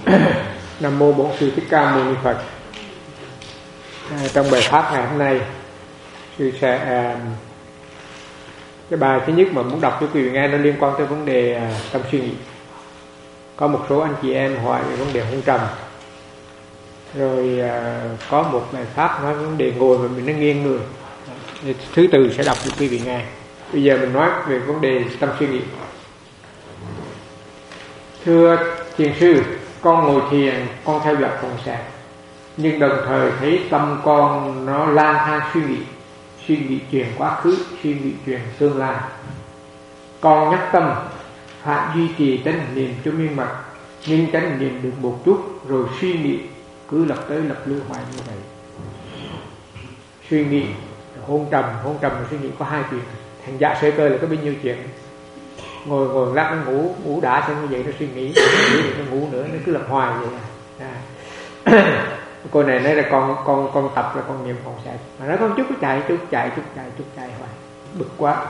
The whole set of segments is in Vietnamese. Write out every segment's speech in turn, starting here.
Nam mô Bổn Sư Thích Ca Mâu Ni Phật. Trong bài pháp ngày hôm nay, sư sẽ cái bài thứ nhất mà muốn đọc cho quý vị nghe nó liên quan tới vấn đề tâm suy nghĩ. Có một số anh chị em hỏi về vấn đề hôn trầm, rồi có một bài pháp nói vấn đề ngồi mà mình nó nghiêng người. Thứ tự sẽ đọc cho quý vị nghe. Bây giờ mình nói về vấn đề tâm suy nghĩ. Thưa thiền sư, con ngồi thiền, con theo dõi phòng xẹp, nhưng đồng thời thấy tâm con nó lang thang suy nghĩ chuyện quá khứ, suy nghĩ chuyện tương lai. Con nhắc tâm phải duy trì chánh niệm cho miên mật, nhưng chánh niệm được một chút rồi suy nghĩ cứ lập tới lập lui hoài như vậy. Suy nghĩ hôn trầm và suy nghĩ có hai chuyện. Thành giả sơ cơ là có bao nhiêu chuyện. Ngồi lát nó ngủ đã xong như vậy nó suy nghĩ nó ngủ nữa, nó cứ lập hoài vậy cô này nói là con tập là con niệm phòng xẹp, mà nói con chút chạy hoài bực quá.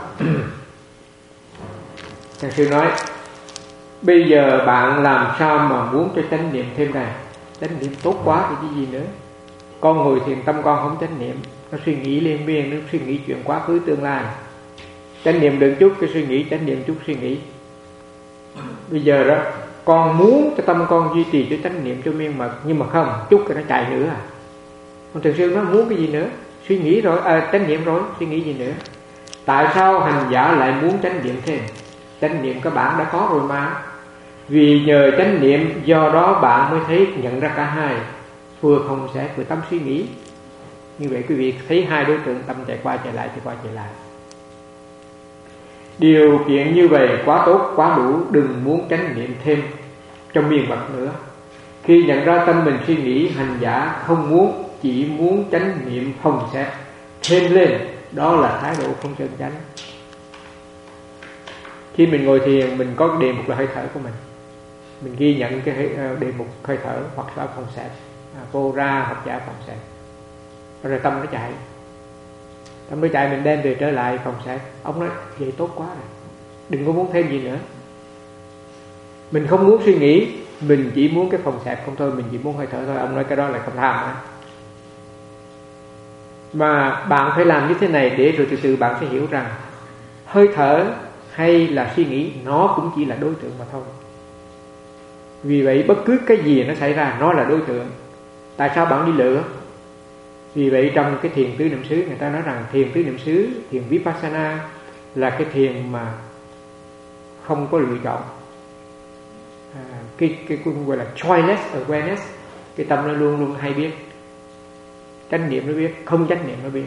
Thầy sư nói bây giờ bạn làm sao mà muốn cho chánh niệm thêm này, chánh niệm tốt quá thì cái gì nữa. Con ngồi thiền tâm con không chánh niệm, nó suy nghĩ liên miên, nó suy nghĩ chuyện quá khứ tương lai. Chánh niệm được chút cái suy nghĩ, chánh niệm chút suy nghĩ. Bây giờ đó con muốn cho tâm con duy trì cho chánh niệm cho miên mật, nhưng mà không, chút cái nó chạy nữa Còn thường sư nó muốn cái gì nữa? Suy nghĩ rồi, chánh niệm rồi, suy nghĩ gì nữa? Tại sao hành giả lại muốn chánh niệm thêm? Chánh niệm các bạn đã có rồi mà. Vì nhờ chánh niệm, do đó bạn mới thấy nhận ra cả hai, vừa không sẽ vừa tâm suy nghĩ. Như vậy quý vị thấy hai đối tượng tâm chạy qua chạy lại. Điều kiện như vậy quá tốt, quá đủ, đừng muốn chánh niệm thêm trong miên mật nữa. Khi nhận ra tâm mình suy nghĩ, hành giả không muốn, chỉ muốn chánh niệm phòng xẹp thêm lên, đó là thái độ không chân chánh. Khi mình ngồi thiền, mình có đề mục là hơi thở của mình ghi nhận cái đề mục hơi thở hoặc là phòng xẹp, vô ra hoặc giả phòng xẹp. Rồi tâm nó chạy, mình đem về trở lại phòng xẹp. Ông nói vậy tốt quá rồi, đừng có muốn thêm gì nữa. Mình không muốn suy nghĩ, mình chỉ muốn cái phòng xẹp không thôi, mình chỉ muốn hơi thở thôi. Ông nói cái đó là không tham nữa. Mà bạn phải làm như thế này để rồi từ từ bạn sẽ hiểu rằng hơi thở hay là suy nghĩ nó cũng chỉ là đối tượng mà thôi. Vì vậy bất cứ cái gì nó xảy ra nó là đối tượng. Tại sao bạn đi lựa? Vì vậy trong cái thiền tứ niệm xứ, người ta nói rằng thiền tứ niệm xứ, thiền Vipassana là cái thiền mà không có lựa chọn. Cái gọi là choiceless awareness. Cái tâm nó luôn luôn hay biết. Chánh niệm nó biết, không chánh niệm nó biết.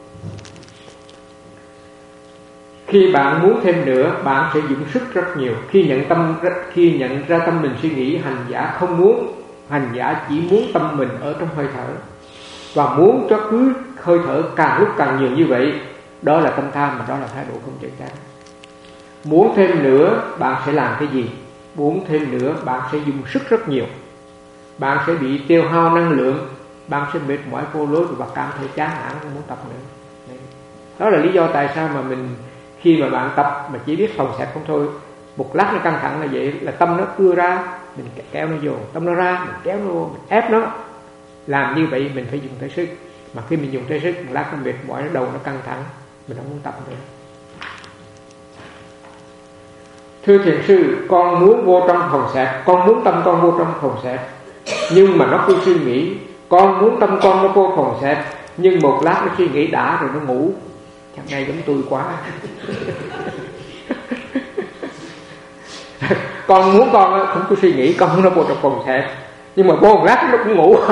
Khi bạn muốn thêm nữa, bạn sẽ dùng sức rất nhiều. Khi nhận ra tâm mình suy nghĩ, hành giả không muốn, hành giả chỉ muốn tâm mình ở trong hơi thở, và muốn cho cứ hơi thở càng lúc càng nhiều như vậy. Đó là tâm tham, mà đó là thái độ không chân chánh. Muốn thêm nữa, bạn sẽ làm cái gì? Muốn thêm nữa, bạn sẽ dùng sức rất nhiều. Bạn sẽ bị tiêu hao năng lượng, bạn sẽ mệt mỏi vô lối và cảm thấy chán nản, không muốn tập nữa. Đó là lý do tại sao mà mình khi mà bạn tập mà chỉ biết phòng xẹp không thôi, một lát nó căng thẳng là vậy, là tâm nó ưa ra, mình kéo nó vô, tâm nó ra, mình kéo nó vô, mình ép nó. Làm như vậy mình phải dùng tới sức. Mà khi mình dùng tới sức, một lát nó mệt mỏi, nó đầu nó căng thẳng, mình không muốn tập nữa. Thưa thiền sư, con muốn vô trong phòng xẹp, con muốn tâm con vô trong phòng xẹp, nhưng mà nó cứ suy nghĩ. Con muốn tâm con nó vô phòng xẹp, nhưng một lát nó suy nghĩ đã rồi nó ngủ. Chẳng ngay giống tôi quá. Con muốn con không có suy nghĩ, con nó vô trong phòng xẹp, nhưng mà vô một lát nó cũng ngủ.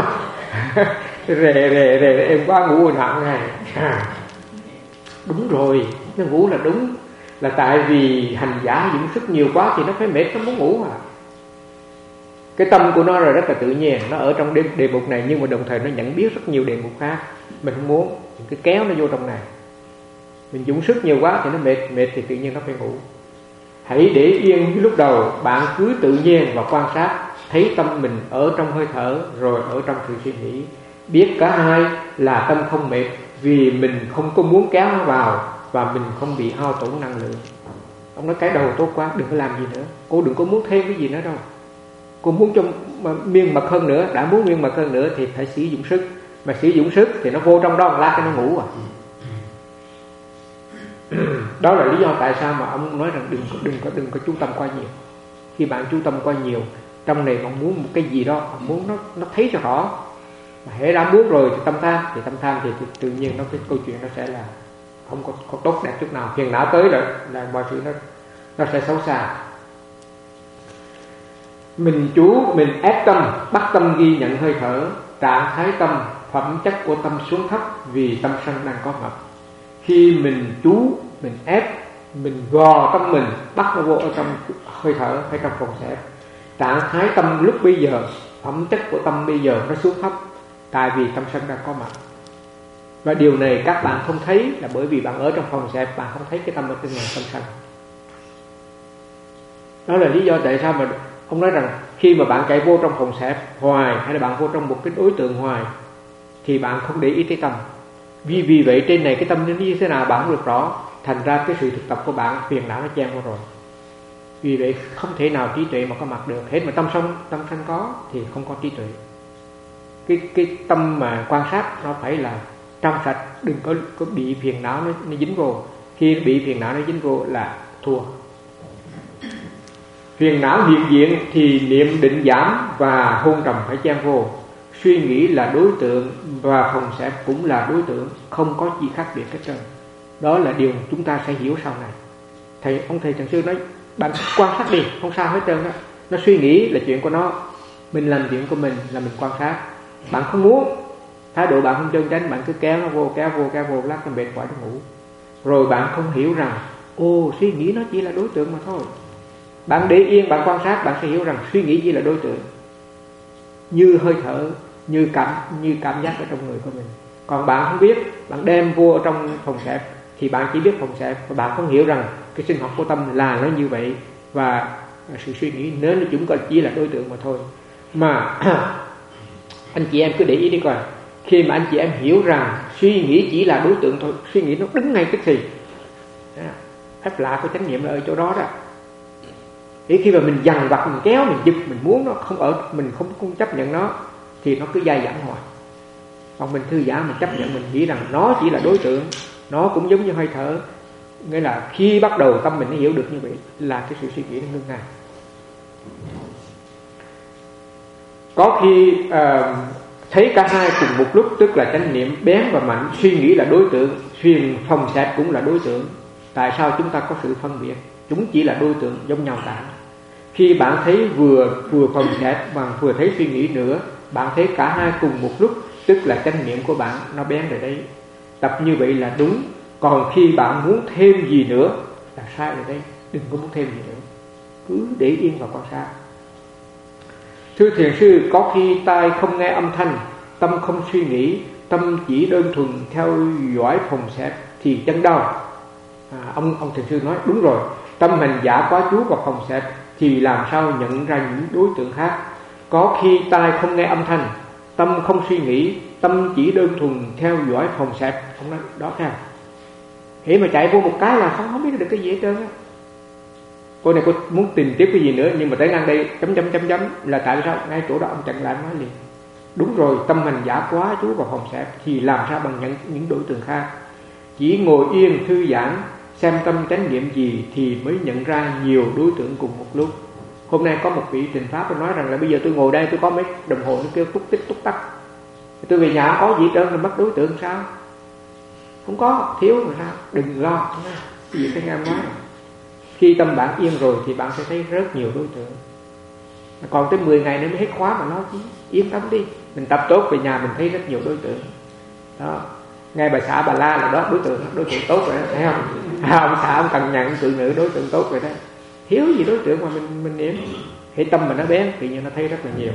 Rề em quá, ngủ nặng này. Đúng rồi, nó ngủ là đúng. Là tại vì hành giả dùng sức nhiều quá thì nó phải mệt, nó muốn ngủ à. Cái tâm của nó là rất là tự nhiên, nó ở trong đề mục này, nhưng mà đồng thời nó nhận biết rất nhiều đề mục khác. Mình không muốn, mình cứ kéo nó vô trong này. Mình dùng sức nhiều quá thì nó mệt thì tự nhiên nó phải ngủ. Hãy để yên lúc đầu, bạn cứ tự nhiên và quan sát, thấy tâm mình ở trong hơi thở, rồi ở trong sự suy nghĩ. Biết cả hai là tâm không mệt, vì mình không có muốn kéo nó vào, và mình không bị hao tổn năng lượng. Ông nói cái đầu tốt quá, đừng có làm gì nữa. Cô đừng có muốn thêm cái gì nữa đâu. cô muốn cho miên mật hơn nữa, đã muốn miên mật hơn nữa thì phải sử dụng sức, mà sử dụng sức thì nó vô trong đó một lát cái nó ngủ à. Đó là lý do tại sao mà ông nói rằng đừng có chú tâm quá nhiều. Khi bạn chú tâm quá nhiều, trong này bạn muốn một cái gì đó, bạn muốn nó thấy cho rõ, mà hễ đã muốn rồi thì tâm tham thì tự nhiên cái câu chuyện nó sẽ là không có tốt đẹp chút nào. Phiền não tới là mọi sự nó sẽ xấu xa. Mình ép tâm, bắt tâm ghi nhận hơi thở, trạng thái tâm, phẩm chất của tâm xuống thấp vì tâm sân đang có mặt. Khi mình ép, mình gò tâm mình, bắt nó vô ở trong hơi thở hay trong phòng xẹp, trạng thái tâm lúc bây giờ, phẩm chất của tâm bây giờ nó xuống thấp, tại vì tâm sân đang có mặt. Và điều này các bạn không thấy là bởi vì bạn ở trong phòng xẹp, bạn không thấy cái tâm ở trên ngàn tâm sân. Đó là lý do tại sao mà ông nói rằng khi mà bạn chạy vô trong phòng xẹp hoài, hay là bạn vô trong một cái đối tượng hoài, thì bạn không để ý tới tâm. Vì vậy trên này cái tâm nó như thế nào bạn không được rõ, thành ra cái sự thực tập của bạn phiền não nó chen qua rồi. Vì vậy không thể nào trí tuệ mà có mặt được. Hết mà tâm sân có thì không có trí tuệ. Cái tâm mà quan sát nó phải là trong sạch, đừng có bị phiền não nó dính vô. Khi bị phiền não nó dính vô là thua. Phiền não hiện diện thì niệm định giảm và hôn trầm phải chen vô. Suy nghĩ là đối tượng và phòng xẹp cũng là đối tượng, không có gì khác biệt hết trơn. Đó là điều chúng ta sẽ hiểu sau này. Ông thầy Trần Sư nói bạn quan sát đi, không sao hết trơn đó. Nó suy nghĩ là chuyện của nó, mình làm chuyện của mình là mình quan sát. Bạn không muốn, thái độ bạn không chân chánh, bạn cứ kéo nó vô, lát nó mệt mỏi nó ngủ. Rồi bạn không hiểu rằng suy nghĩ nó chỉ là đối tượng mà thôi. Bạn để yên, bạn quan sát, bạn sẽ hiểu rằng suy nghĩ chỉ là đối tượng, như hơi thở, như cảm giác ở trong người của mình. Còn bạn không biết, bạn đem vô ở trong phòng xẹp thì bạn chỉ biết phòng xẹp, và bạn không hiểu rằng cái sinh học của tâm là nó như vậy, và sự suy nghĩ nếu nó chúng chỉ là đối tượng mà thôi. Mà anh chị em cứ để ý đi coi, khi mà anh chị em hiểu rằng suy nghĩ chỉ là đối tượng thôi, suy nghĩ nó đứng ngay tức thì, phép lạ của chánh niệm là ở chỗ đó đó. Thì khi mà mình dằn vặt, mình kéo, mình giật, mình muốn nó không ở, mình không chấp nhận nó, thì nó cứ dai dẳng hoài. Còn mình thư giãn, mình chấp nhận, mình nghĩ rằng nó chỉ là đối tượng, nó cũng giống như hơi thở. Nghĩa là khi bắt đầu tâm mình nó hiểu được như vậy là cái sự suy nghĩ nó ngưng ngay. Có khi thấy cả hai cùng một lúc, tức là chánh niệm bén và mạnh, suy nghĩ là đối tượng, phòng xẹp cũng là đối tượng. Tại sao chúng ta có sự phân biệt? Chúng chỉ là đối tượng giống nhau cả. Khi bạn thấy vừa phòng xẹp mà vừa thấy suy nghĩ nữa, bạn thấy cả hai cùng một lúc, tức là chánh niệm của bạn nó bén rồi đấy. Tập như vậy là đúng. Còn khi bạn muốn thêm gì nữa là sai rồi đấy. Đừng có muốn thêm gì nữa, cứ để yên và quan sát. Thưa thiền sư, có khi tai không nghe âm thanh, tâm không suy nghĩ, tâm chỉ đơn thuần theo dõi phòng xẹp thì chân đau. Ông thiền sư nói đúng rồi. Tâm hành giả quá chú vào phòng xẹp thì làm sao nhận ra những đối tượng khác. Có khi tai không nghe âm thanh, tâm không suy nghĩ, tâm chỉ đơn thuần theo dõi phòng xẹp. Ông nói đó theo. Hễ mà chạy vô một cái là không biết được cái gì hết trơn á. Cô này cô muốn tìm tiếp cái gì nữa, nhưng mà tới ngang đây chấm là tại sao? Ngay chỗ đó ông chặn lại nói liền. Đúng rồi, tâm hành giả quá chú vào phòng xẹp thì làm sao bằng nhận những đối tượng khác. Chỉ ngồi yên thư giãn, xem tâm chánh niệm gì thì mới nhận ra nhiều đối tượng cùng một lúc. Hôm nay có một vị trình pháp nói rằng là bây giờ tôi ngồi đây, tôi có mấy đồng hồ nó kêu túc tích túc tắc, tôi về nhà có gì trơn là mất đối tượng sao? Không có, thiếu rồi sao? Đừng lo, cái gì cái em nói. Khi tâm bạn yên rồi thì bạn sẽ thấy rất nhiều đối tượng. Còn tới 10 ngày nữa mới hết khóa mà nói chứ. Yên tâm đi, mình tập tốt về nhà mình thấy rất nhiều đối tượng. Đó, ngay bà xã bà La là đó đối tượng tốt rồi đó, thấy không? Ông xã ông cần nhận tự nữ đối tượng tốt rồi đó. Thiếu gì đối tượng mà mình niệm. Khi tâm mình nó bén tự nhiên nó thấy rất là nhiều.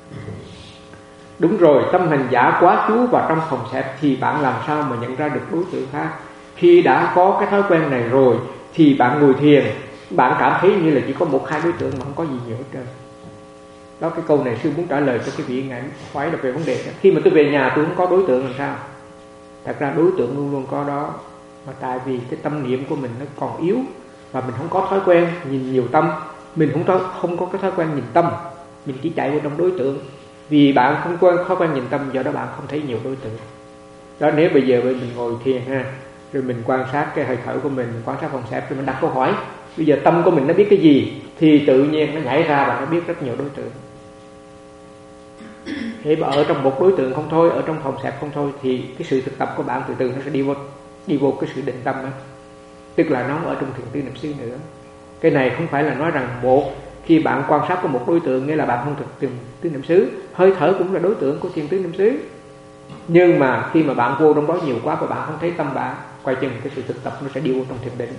Đúng rồi, tâm hành giả quá chú vào trong phòng xẹp thì bạn làm sao mà nhận ra được đối tượng khác. Khi đã có cái thói quen này rồi thì bạn ngồi thiền, bạn cảm thấy như là chỉ có 1-2 đối tượng mà không có gì nhiều hết trơn. Đó, cái câu này sư muốn trả lời cho cái vị ngài hỏi là về vấn đề đó. Khi mà tôi về nhà tôi không có đối tượng làm sao? Thật ra đối tượng luôn luôn có đó, mà tại vì cái tâm niệm của mình nó còn yếu và mình không có thói quen nhìn nhiều tâm, mình không có cái thói quen nhìn tâm, Mình chỉ chạy vô trong đối tượng, vì bạn không khó quen nhìn tâm, do đó bạn không thấy nhiều đối tượng. Đó, nếu bây giờ mình ngồi thiền ha, rồi mình quan sát cái hơi thở của mình quan sát phòng xẹp, rồi mình đặt câu hỏi bây giờ tâm của mình nó biết cái gì, thì tự nhiên nó nhảy ra và nó biết rất nhiều đối tượng. Thế mà ở trong một đối tượng không thôi, ở trong phòng xẹp không thôi, thì cái sự thực tập của bạn từ từ nó sẽ đi vô cái sự định tâm đó. Tức là nó ở trong thiền tứ niệm xứ nữa. Cái này không phải là nói rằng khi bạn quan sát có một đối tượng nghĩa là bạn không thực thiền tứ niệm xứ. Hơi thở cũng là đối tượng của thiền tứ niệm xứ. Nhưng mà khi mà bạn vô trong đó nhiều quá và bạn không thấy tâm bạn, quay chừng cái sự thực tập nó sẽ đi vô trong thiền định.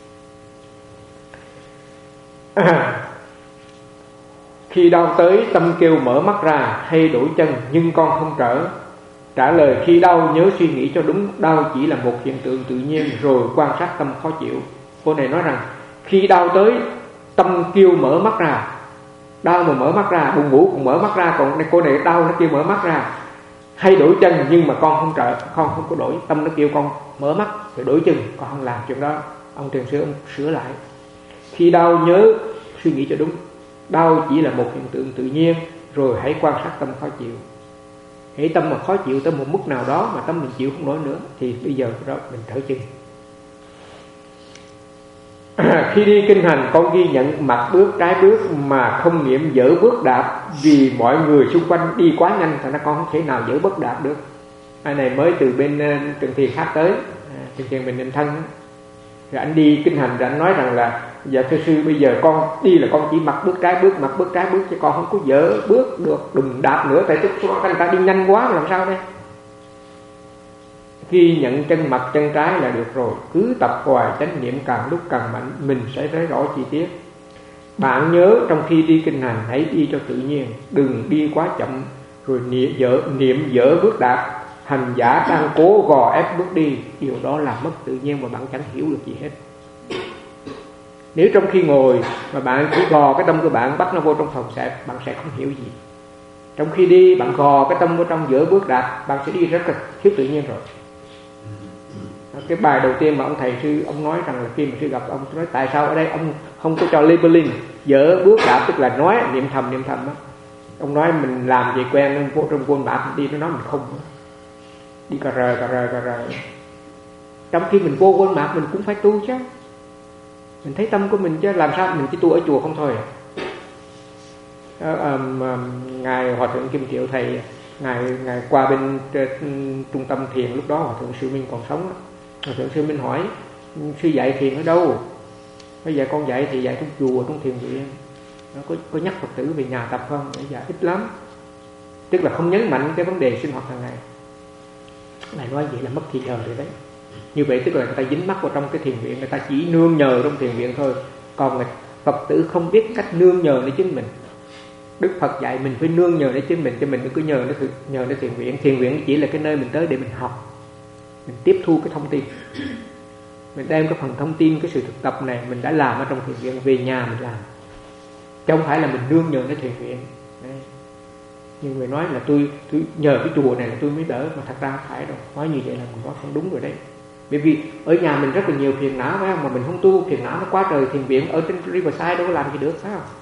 Khi đau tới tâm kêu mở mắt ra hay đổi chân, nhưng con không trả lời khi đau nhớ suy nghĩ cho đúng, đau chỉ là một hiện tượng tự nhiên, rồi quan sát tâm khó chịu. Cô này nói rằng khi đau tới tâm kêu mở mắt ra, đau mà mở mắt ra, buồn ngủ cũng mở mắt ra, còn cô này đau nó kêu mở mắt ra. Hay đổi chân, nhưng mà con không có đổi, tâm nó kêu con mở mắt rồi đổi chân, con không làm chuyện đó. Ông thiền sư ông sửa lại, khi đau nhớ suy nghĩ cho đúng, đau chỉ là một hiện tượng tự nhiên, rồi hãy quan sát tâm khó chịu. Hãy tâm mà khó chịu tới một mức nào đó mà tâm mình chịu không nổi nữa, thì bây giờ đó mình thở chừng. Khi đi kinh hành con ghi nhận mặt bước trái bước mà không niệm dở bước đạp, vì mọi người xung quanh đi quá nhanh, thành ra con không thể nào dở bước đạp được. Anh này mới từ bên Trường Thiền khác tới, Trường Thiền Bình Định Thân. Rồi anh đi kinh hành, rồi anh nói rằng là dạ thưa sư, bây giờ con đi là con chỉ mặt bước trái bước chứ con không có dở bước được, đừng đạp nữa, tại người ta đi nhanh quá làm sao đây. Ghi nhận chân mặt chân trái là được rồi, cứ tập hoài chánh niệm càng lúc càng mạnh, mình sẽ thấy rõ chi tiết. Bạn nhớ trong khi đi kinh hành hãy đi cho tự nhiên, đừng đi quá chậm rồi niệm dở bước đạp. Hành giả đang cố gò ép bước đi, điều đó là mất tự nhiên và bạn chẳng hiểu được gì hết. Nếu trong khi ngồi mà bạn chỉ gò cái tâm của bạn bắt nó vô trong phòng xẹp, bạn sẽ không hiểu gì. Trong khi đi bạn gò cái tâm vô trong giữa bước đạp, bạn sẽ đi rất là thiếu tự nhiên rồi. Cái bài đầu tiên mà ông thầy sư ông nói rằng là khi mà sư gặp ông nói tại sao ở đây ông không có cho labeling dở bước đạp, tức là nói niệm thầm đó. Ông nói mình làm vậy quen nên vô trong quân bạc đi, nó nói mình không đi cà rờ. Trong khi mình vô quân bạc mình cũng phải tu chứ, mình thấy tâm của mình chứ, làm sao mình chỉ tu ở chùa không thôi. Ngài Hòa Thượng Kim Triệu thầy ngài qua bên trung tâm thiền, lúc đó Hòa Thượng Sư Minh còn sống. Hòa Thượng Sư Minh hỏi sư dạy thiền ở đâu? Bây giờ con dạy thì dạy trong chùa, trong thiền viện. Nó có nhắc Phật tử về nhà tập không? Để dạy ít lắm, tức là không nhấn mạnh cái vấn đề sinh hoạt hàng ngày. Ngài nói vậy là mất thì giờ rồi đấy. Như vậy tức là người ta dính mắc vào trong cái thiền viện, người ta chỉ nương nhờ trong thiền viện thôi, còn Phật tử không biết cách nương nhờ để chính mình. Đức Phật dạy mình phải nương nhờ để chính mình, cho mình đừng cứ nhờ nó thiền viện. Thiền viện chỉ là cái nơi mình tới để mình học, mình tiếp thu cái thông tin, mình đem cái phần thông tin, cái sự thực tập này mình đã làm ở trong thiền viện về nhà mình làm, chứ không phải là mình nương nhờ đến thiền viện. Đấy. Nhưng người nói là tôi nhờ cái chùa này là tôi mới đỡ, mà thật ra không phải đâu. Nói như vậy là mình nói không đúng rồi đấy. Bởi vì ở nhà mình rất là nhiều phiền não phải không, mà mình không tu, phiền não nó quá trời. Thiền viện ở trên Riverside đâu có làm gì được phải không?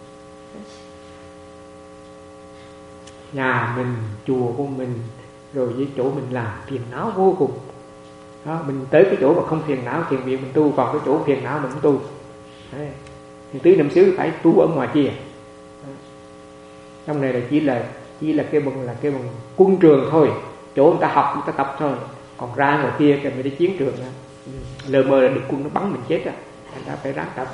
Nhà mình, chùa của mình, rồi với chỗ mình làm phiền não vô cùng đó. Mình tới cái chỗ mà không phiền não, thiền viện mình tu, còn cái chỗ phiền não mình không tu. Đấy. Thì tứ niệm xứ phải tu ở ngoài kia. Trong này là chỉ là cái bằng quân trường thôi, chỗ người ta học người ta tập thôi, còn ra ngoài kia thì mới đi chiến trường đó. Lờ mờ là địch quân nó bắn mình chết rồi, người ta phải ráng tập.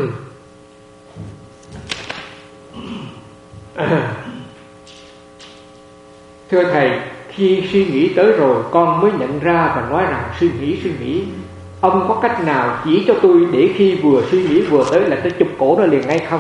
Thưa thầy, khi suy nghĩ tới rồi con mới nhận ra và nói rằng suy nghĩ. Ông có cách nào chỉ cho tôi để khi vừa suy nghĩ vừa tới là tôi chụp cổ nó liền ngay không?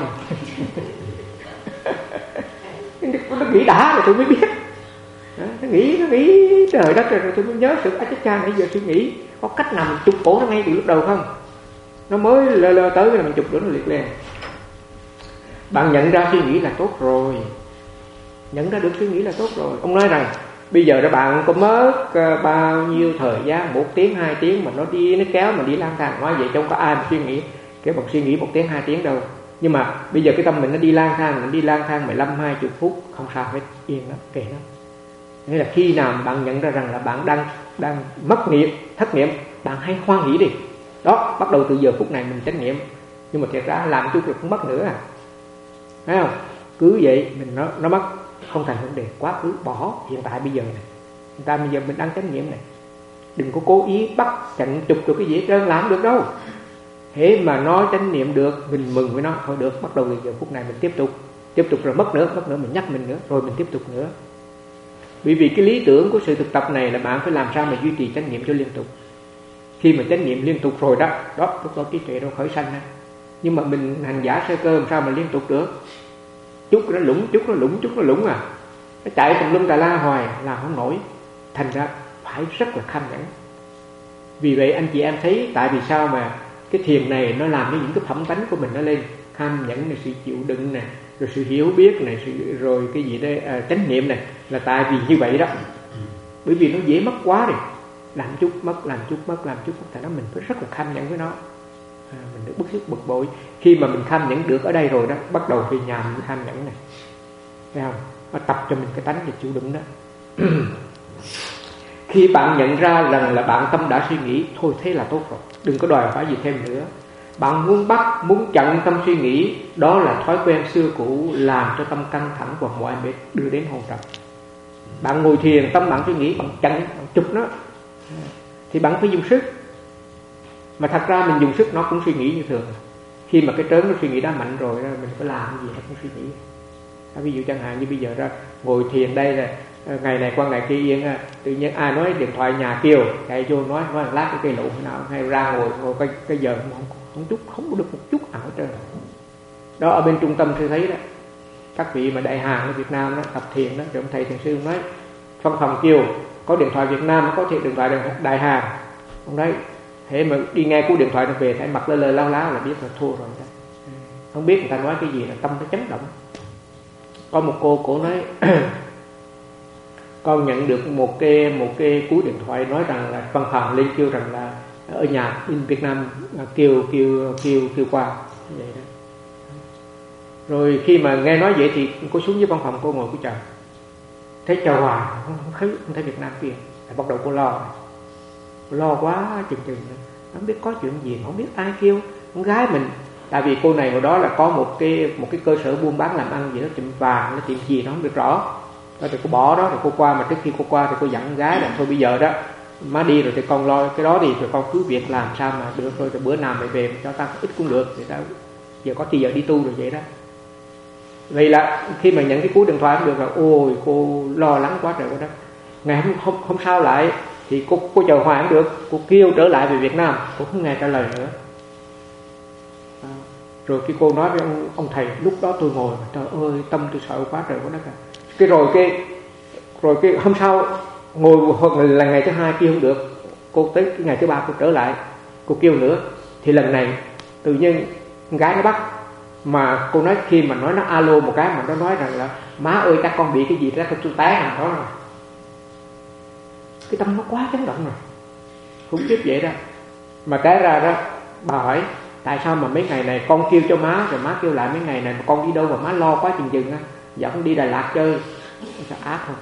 Nó nghĩ đã rồi tôi mới biết. Nó nghĩ trời đất rồi tôi mới nhớ sự chết cha nãy giờ suy nghĩ. Có cách nào mình chụp cổ nó ngay từ lúc đầu không? Nó mới lơ tới là mình chụp cổ nó liệt liền. Bạn nhận ra suy nghĩ là tốt rồi. Nhận ra được suy nghĩ là tốt rồi. Ông nói rằng bây giờ các bạn có mất bao nhiêu thời gian, 1 tiếng 2 tiếng mà nó đi nó kéo mà đi lang thang, nói vậy trong có ai mà suy nghĩ cái bằng suy nghĩ 1 tiếng 2 tiếng đâu. Nhưng mà bây giờ cái tâm mình nó đi lang thang, mình đi lang thang 15-20 phút không sao hết, yên lắm, kệ nó. Nghĩa là khi nào bạn nhận ra rằng là bạn đang mất niệm, thất niệm, bạn hãy hoan hỷ đi. Đó, bắt đầu từ giờ phút này mình chánh niệm. Nhưng mà thiệt ra làm chút rồi cũng mất nữa à. Thấy không? Cứ vậy mình nó mất, không thành vấn đề. Quá khứ bỏ, hiện tại bây giờ này. Hiện tại bây giờ mình đang chánh niệm này. Đừng có cố ý bắt chặn chụp được cái gì hết trơn, làm được đâu. Thế mà nó chánh niệm được, mình mừng với nó, thôi được, bắt đầu từ giờ phút này mình tiếp tục rồi mất nữa mình nhắc mình nữa, rồi mình tiếp tục nữa. Bởi vì cái lý tưởng của sự thực tập này là bạn phải làm sao mà duy trì chánh niệm cho liên tục. Khi mà chánh niệm liên tục rồi đó lúc đó trí tuệ nó khởi sanh ra. Nhưng mà mình hành giả sơ cơ làm sao mà liên tục được? Chút nó lũng à. Nó chạy tùm lum tà la hoài là không nổi. Thành ra phải rất là kham nhẫn. Vì vậy anh chị em thấy tại vì sao mà cái thiền này nó làm cho những cái phẩm tánh của mình nó lên. Kham nhẫn này, sự chịu đựng này, rồi sự hiểu biết này, rồi cái gì đây, chánh niệm này, là tại vì như vậy đó. Bởi vì nó dễ mất quá rồi. Làm chút mất, tại đó mình phải rất là kham nhẫn với nó. Mình được bức xúc bực bội. Khi mà mình kham nhẫn được ở đây rồi đó, bắt đầu về nhà mình kham nhẫn này. Thấy không? Nó tập cho mình cái tánh để chịu đựng đó. Khi bạn nhận ra rằng là bạn tâm đã suy nghĩ, thôi thế là tốt rồi, đừng có đòi hỏi gì thêm nữa. Bạn muốn chặn tâm suy nghĩ, đó là thói quen xưa cũ làm cho tâm căng thẳng và mỏi mệt, đưa đến hôn trầm. Bạn ngồi thiền, tâm bạn suy nghĩ, bạn chặn, bạn chụp nó, thì bạn phải dùng sức. Mà thật ra mình dùng sức nó cũng suy nghĩ như thường. Khi mà cái trớn nó suy nghĩ đã mạnh rồi, mình có làm cái gì nó cũng suy nghĩ. Ví dụ chẳng hạn như bây giờ ra ngồi thiền đây là ngày này qua ngày kia yên, tự nhiên ai nói điện thoại nhà kêu chạy vô nói lát cái cây lụ nào hay ra ngồi cái giờ không có được một chút nào hết trơn. Đó, ở bên trung tâm tôi thấy đó, các vị mà đại hàng ở Việt Nam đó tập thiền đó, rồi ông thầy thiền sư nói văn phòng kêu có điện thoại Việt Nam, có điện thoại đại hàng, ông đấy thế mà đi nghe cú điện thoại nó về thấy mặt lơ lơ lao láo là biết là thua rồi đó. Không biết người ta nói cái gì là tâm nó chấn động. Có một cô nói con nhận được một cái cú điện thoại nói rằng là văn phòng lên kêu rằng là ở nhà in Việt Nam kêu qua vậy đó. Rồi khi mà nghe nói vậy thì cô xuống dưới văn phòng, cô ngồi cô chờ, thấy chờ hoài không thấy Việt Nam kia, bắt đầu cô lo quá chừng không biết có chuyện gì, không biết ai kêu con gái mình. Tại vì cô này hồi đó là có một cái cơ sở buôn bán làm ăn gì đó, tiệm vàng, nó tiệm gì nó không được rõ. Rồi cô bỏ đó, rồi cô qua, mà trước khi cô qua thì cô dặn con gái là thôi bây giờ đó má đi rồi thì con lo cái đó đi, rồi con cứ việc làm sao mà được rồi bữa nào mày về cho ta ít cũng được, thì ta giờ có thì giờ đi tu rồi vậy đó. Vậy là khi mà nhận cái cú điện thoại không được là ôi cô lo lắng quá trời quá đất. Ngày hôm sau lại thì cô chờ hoài không được, cô kêu trở lại về Việt Nam, cô không nghe trả lời nữa. Rồi khi cô nói với ông thầy, lúc đó tôi ngồi mà trời ơi tâm tôi sợ quá trời quá đất. Rồi cái hôm sau ngồi hoặc là ngày thứ hai kêu không được, cô tới cái ngày thứ ba cô trở lại, cô kêu nữa, thì lần này tự nhiên con gái nó bắt. Mà cô nói khi mà nói nó alo một cái mà nó nói rằng là má ơi chắc con bị cái gì đó tôi té nào đó rồi. Cái tâm nó quá chấn động rồi, khủng khiếp vậy đó. Mà cái ra đó bà hỏi tại sao mà mấy ngày này con kêu cho má, rồi má kêu lại mấy ngày này mà con đi đâu mà má lo quá chừng á, dẫn đi Đà Lạt chơi. Sao ác không?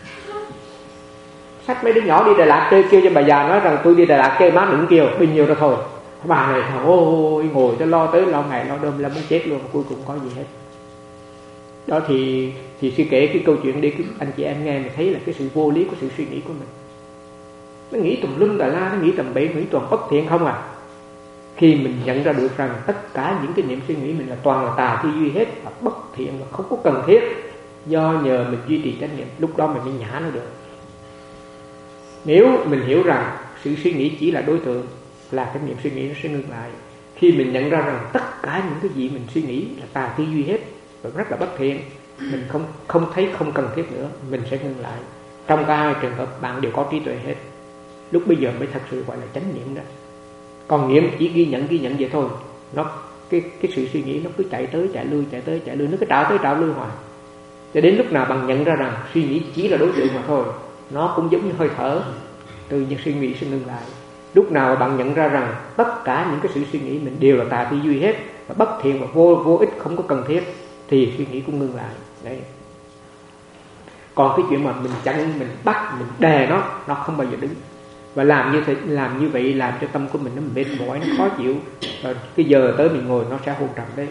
Sách mấy đứa nhỏ đi Đà Lạt chơi, kêu cho bà già nói rằng tôi đi Đà Lạt chơi má đừng kêu, bao nhiêu đó thôi. Bà này thằng ôi ngồi cho lo tới lo ngày lo đêm là muốn chết luôn, cuối cùng có gì hết. Đó thì sư kể cái câu chuyện đi anh chị em nghe, mình thấy là cái sự vô lý của sự suy nghĩ của mình. Nó nghĩ tùm lum tà la, nó nghĩ tầm bậy, nghĩ toàn bất thiện không à. Khi mình nhận ra được rằng tất cả những cái niệm suy nghĩ mình là toàn là tà tư duy hết, là bất thiện, là không có cần thiết, do nhờ mình duy trì chánh niệm, lúc đó mình mới nhả nó được. Nếu mình hiểu rằng sự suy nghĩ chỉ là đối tượng, là cái niệm suy nghĩ nó sẽ ngưng lại. Khi mình nhận ra rằng tất cả những cái gì mình suy nghĩ là tà tư duy hết, và rất là bất thiện, mình không thấy không cần thiết nữa, mình sẽ ngưng lại. Trong cả hai trường hợp bạn đều có trí tuệ hết. Lúc bây giờ mới thật sự gọi là chánh niệm đó. Còn niệm chỉ ghi nhận vậy thôi, nó cái sự suy nghĩ nó cứ chạy tới chạy lui, nó cứ trào tới trào lui hoài. Cho đến lúc nào bạn nhận ra rằng suy nghĩ chỉ là đối tượng mà thôi, nó cũng giống như hơi thở, tự nhiên suy nghĩ sẽ ngưng lại. Lúc nào bạn nhận ra rằng tất cả những cái sự suy nghĩ mình đều là tà tư duy hết, và bất thiện và vô ích, không có cần thiết, thì suy nghĩ cũng ngưng lại. Đấy. Còn cái chuyện mà mình chặn, mình bắt, mình đè nó không bao giờ đứng. Và làm như vậy làm cho tâm của mình nó mệt mỏi, nó khó chịu. Và cái giờ tới mình ngồi nó sẽ hôn trầm đấy.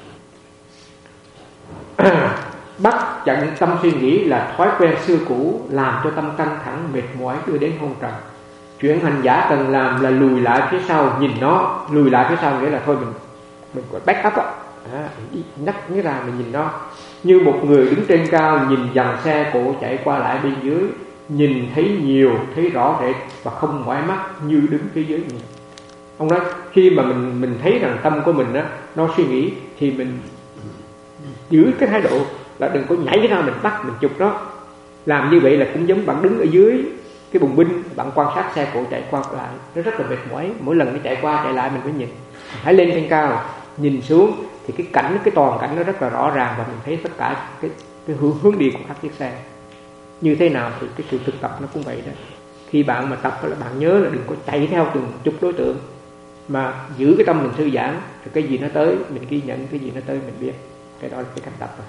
Bắt chặn tâm suy nghĩ là thói quen xưa cũ, làm cho tâm căng thẳng, mệt mỏi, đưa đến hôn trầm. Chuyện hành giả cần làm là lùi lại phía sau, nhìn nó. Lùi lại phía sau nghĩa là thôi mình gọi back up á, nhắc nghĩa là mình nhìn nó. Như một người đứng trên cao nhìn dàn xe cộ chạy qua lại bên dưới, nhìn thấy nhiều, thấy rõ rệt và không mỏi mắt như đứng phía dưới mình. Ông nói khi mà mình thấy rằng tâm của mình á nó suy nghĩ thì mình giữ cái thái độ là đừng có nhảy ra mình bắt, mình chụp nó. Làm như vậy là cũng giống bạn đứng ở dưới cái bùng binh, bạn quan sát xe cộ chạy qua lại, nó rất là mệt mỏi. Mỗi lần nó chạy qua chạy lại mình phải nhìn. Hãy lên trên cao nhìn xuống thì cái cảnh, cái toàn cảnh nó rất là rõ ràng, và mình thấy tất cả cái hướng đi của các chiếc xe như thế nào. Thì cái sự thực tập nó cũng vậy đó. Khi bạn mà tập là bạn nhớ là đừng có chạy theo từng chục đối tượng, mà giữ cái tâm mình thư giãn, rồi cái gì nó tới mình ghi nhận, cái gì nó tới mình biết. Cái đó là cái cách tập rồi.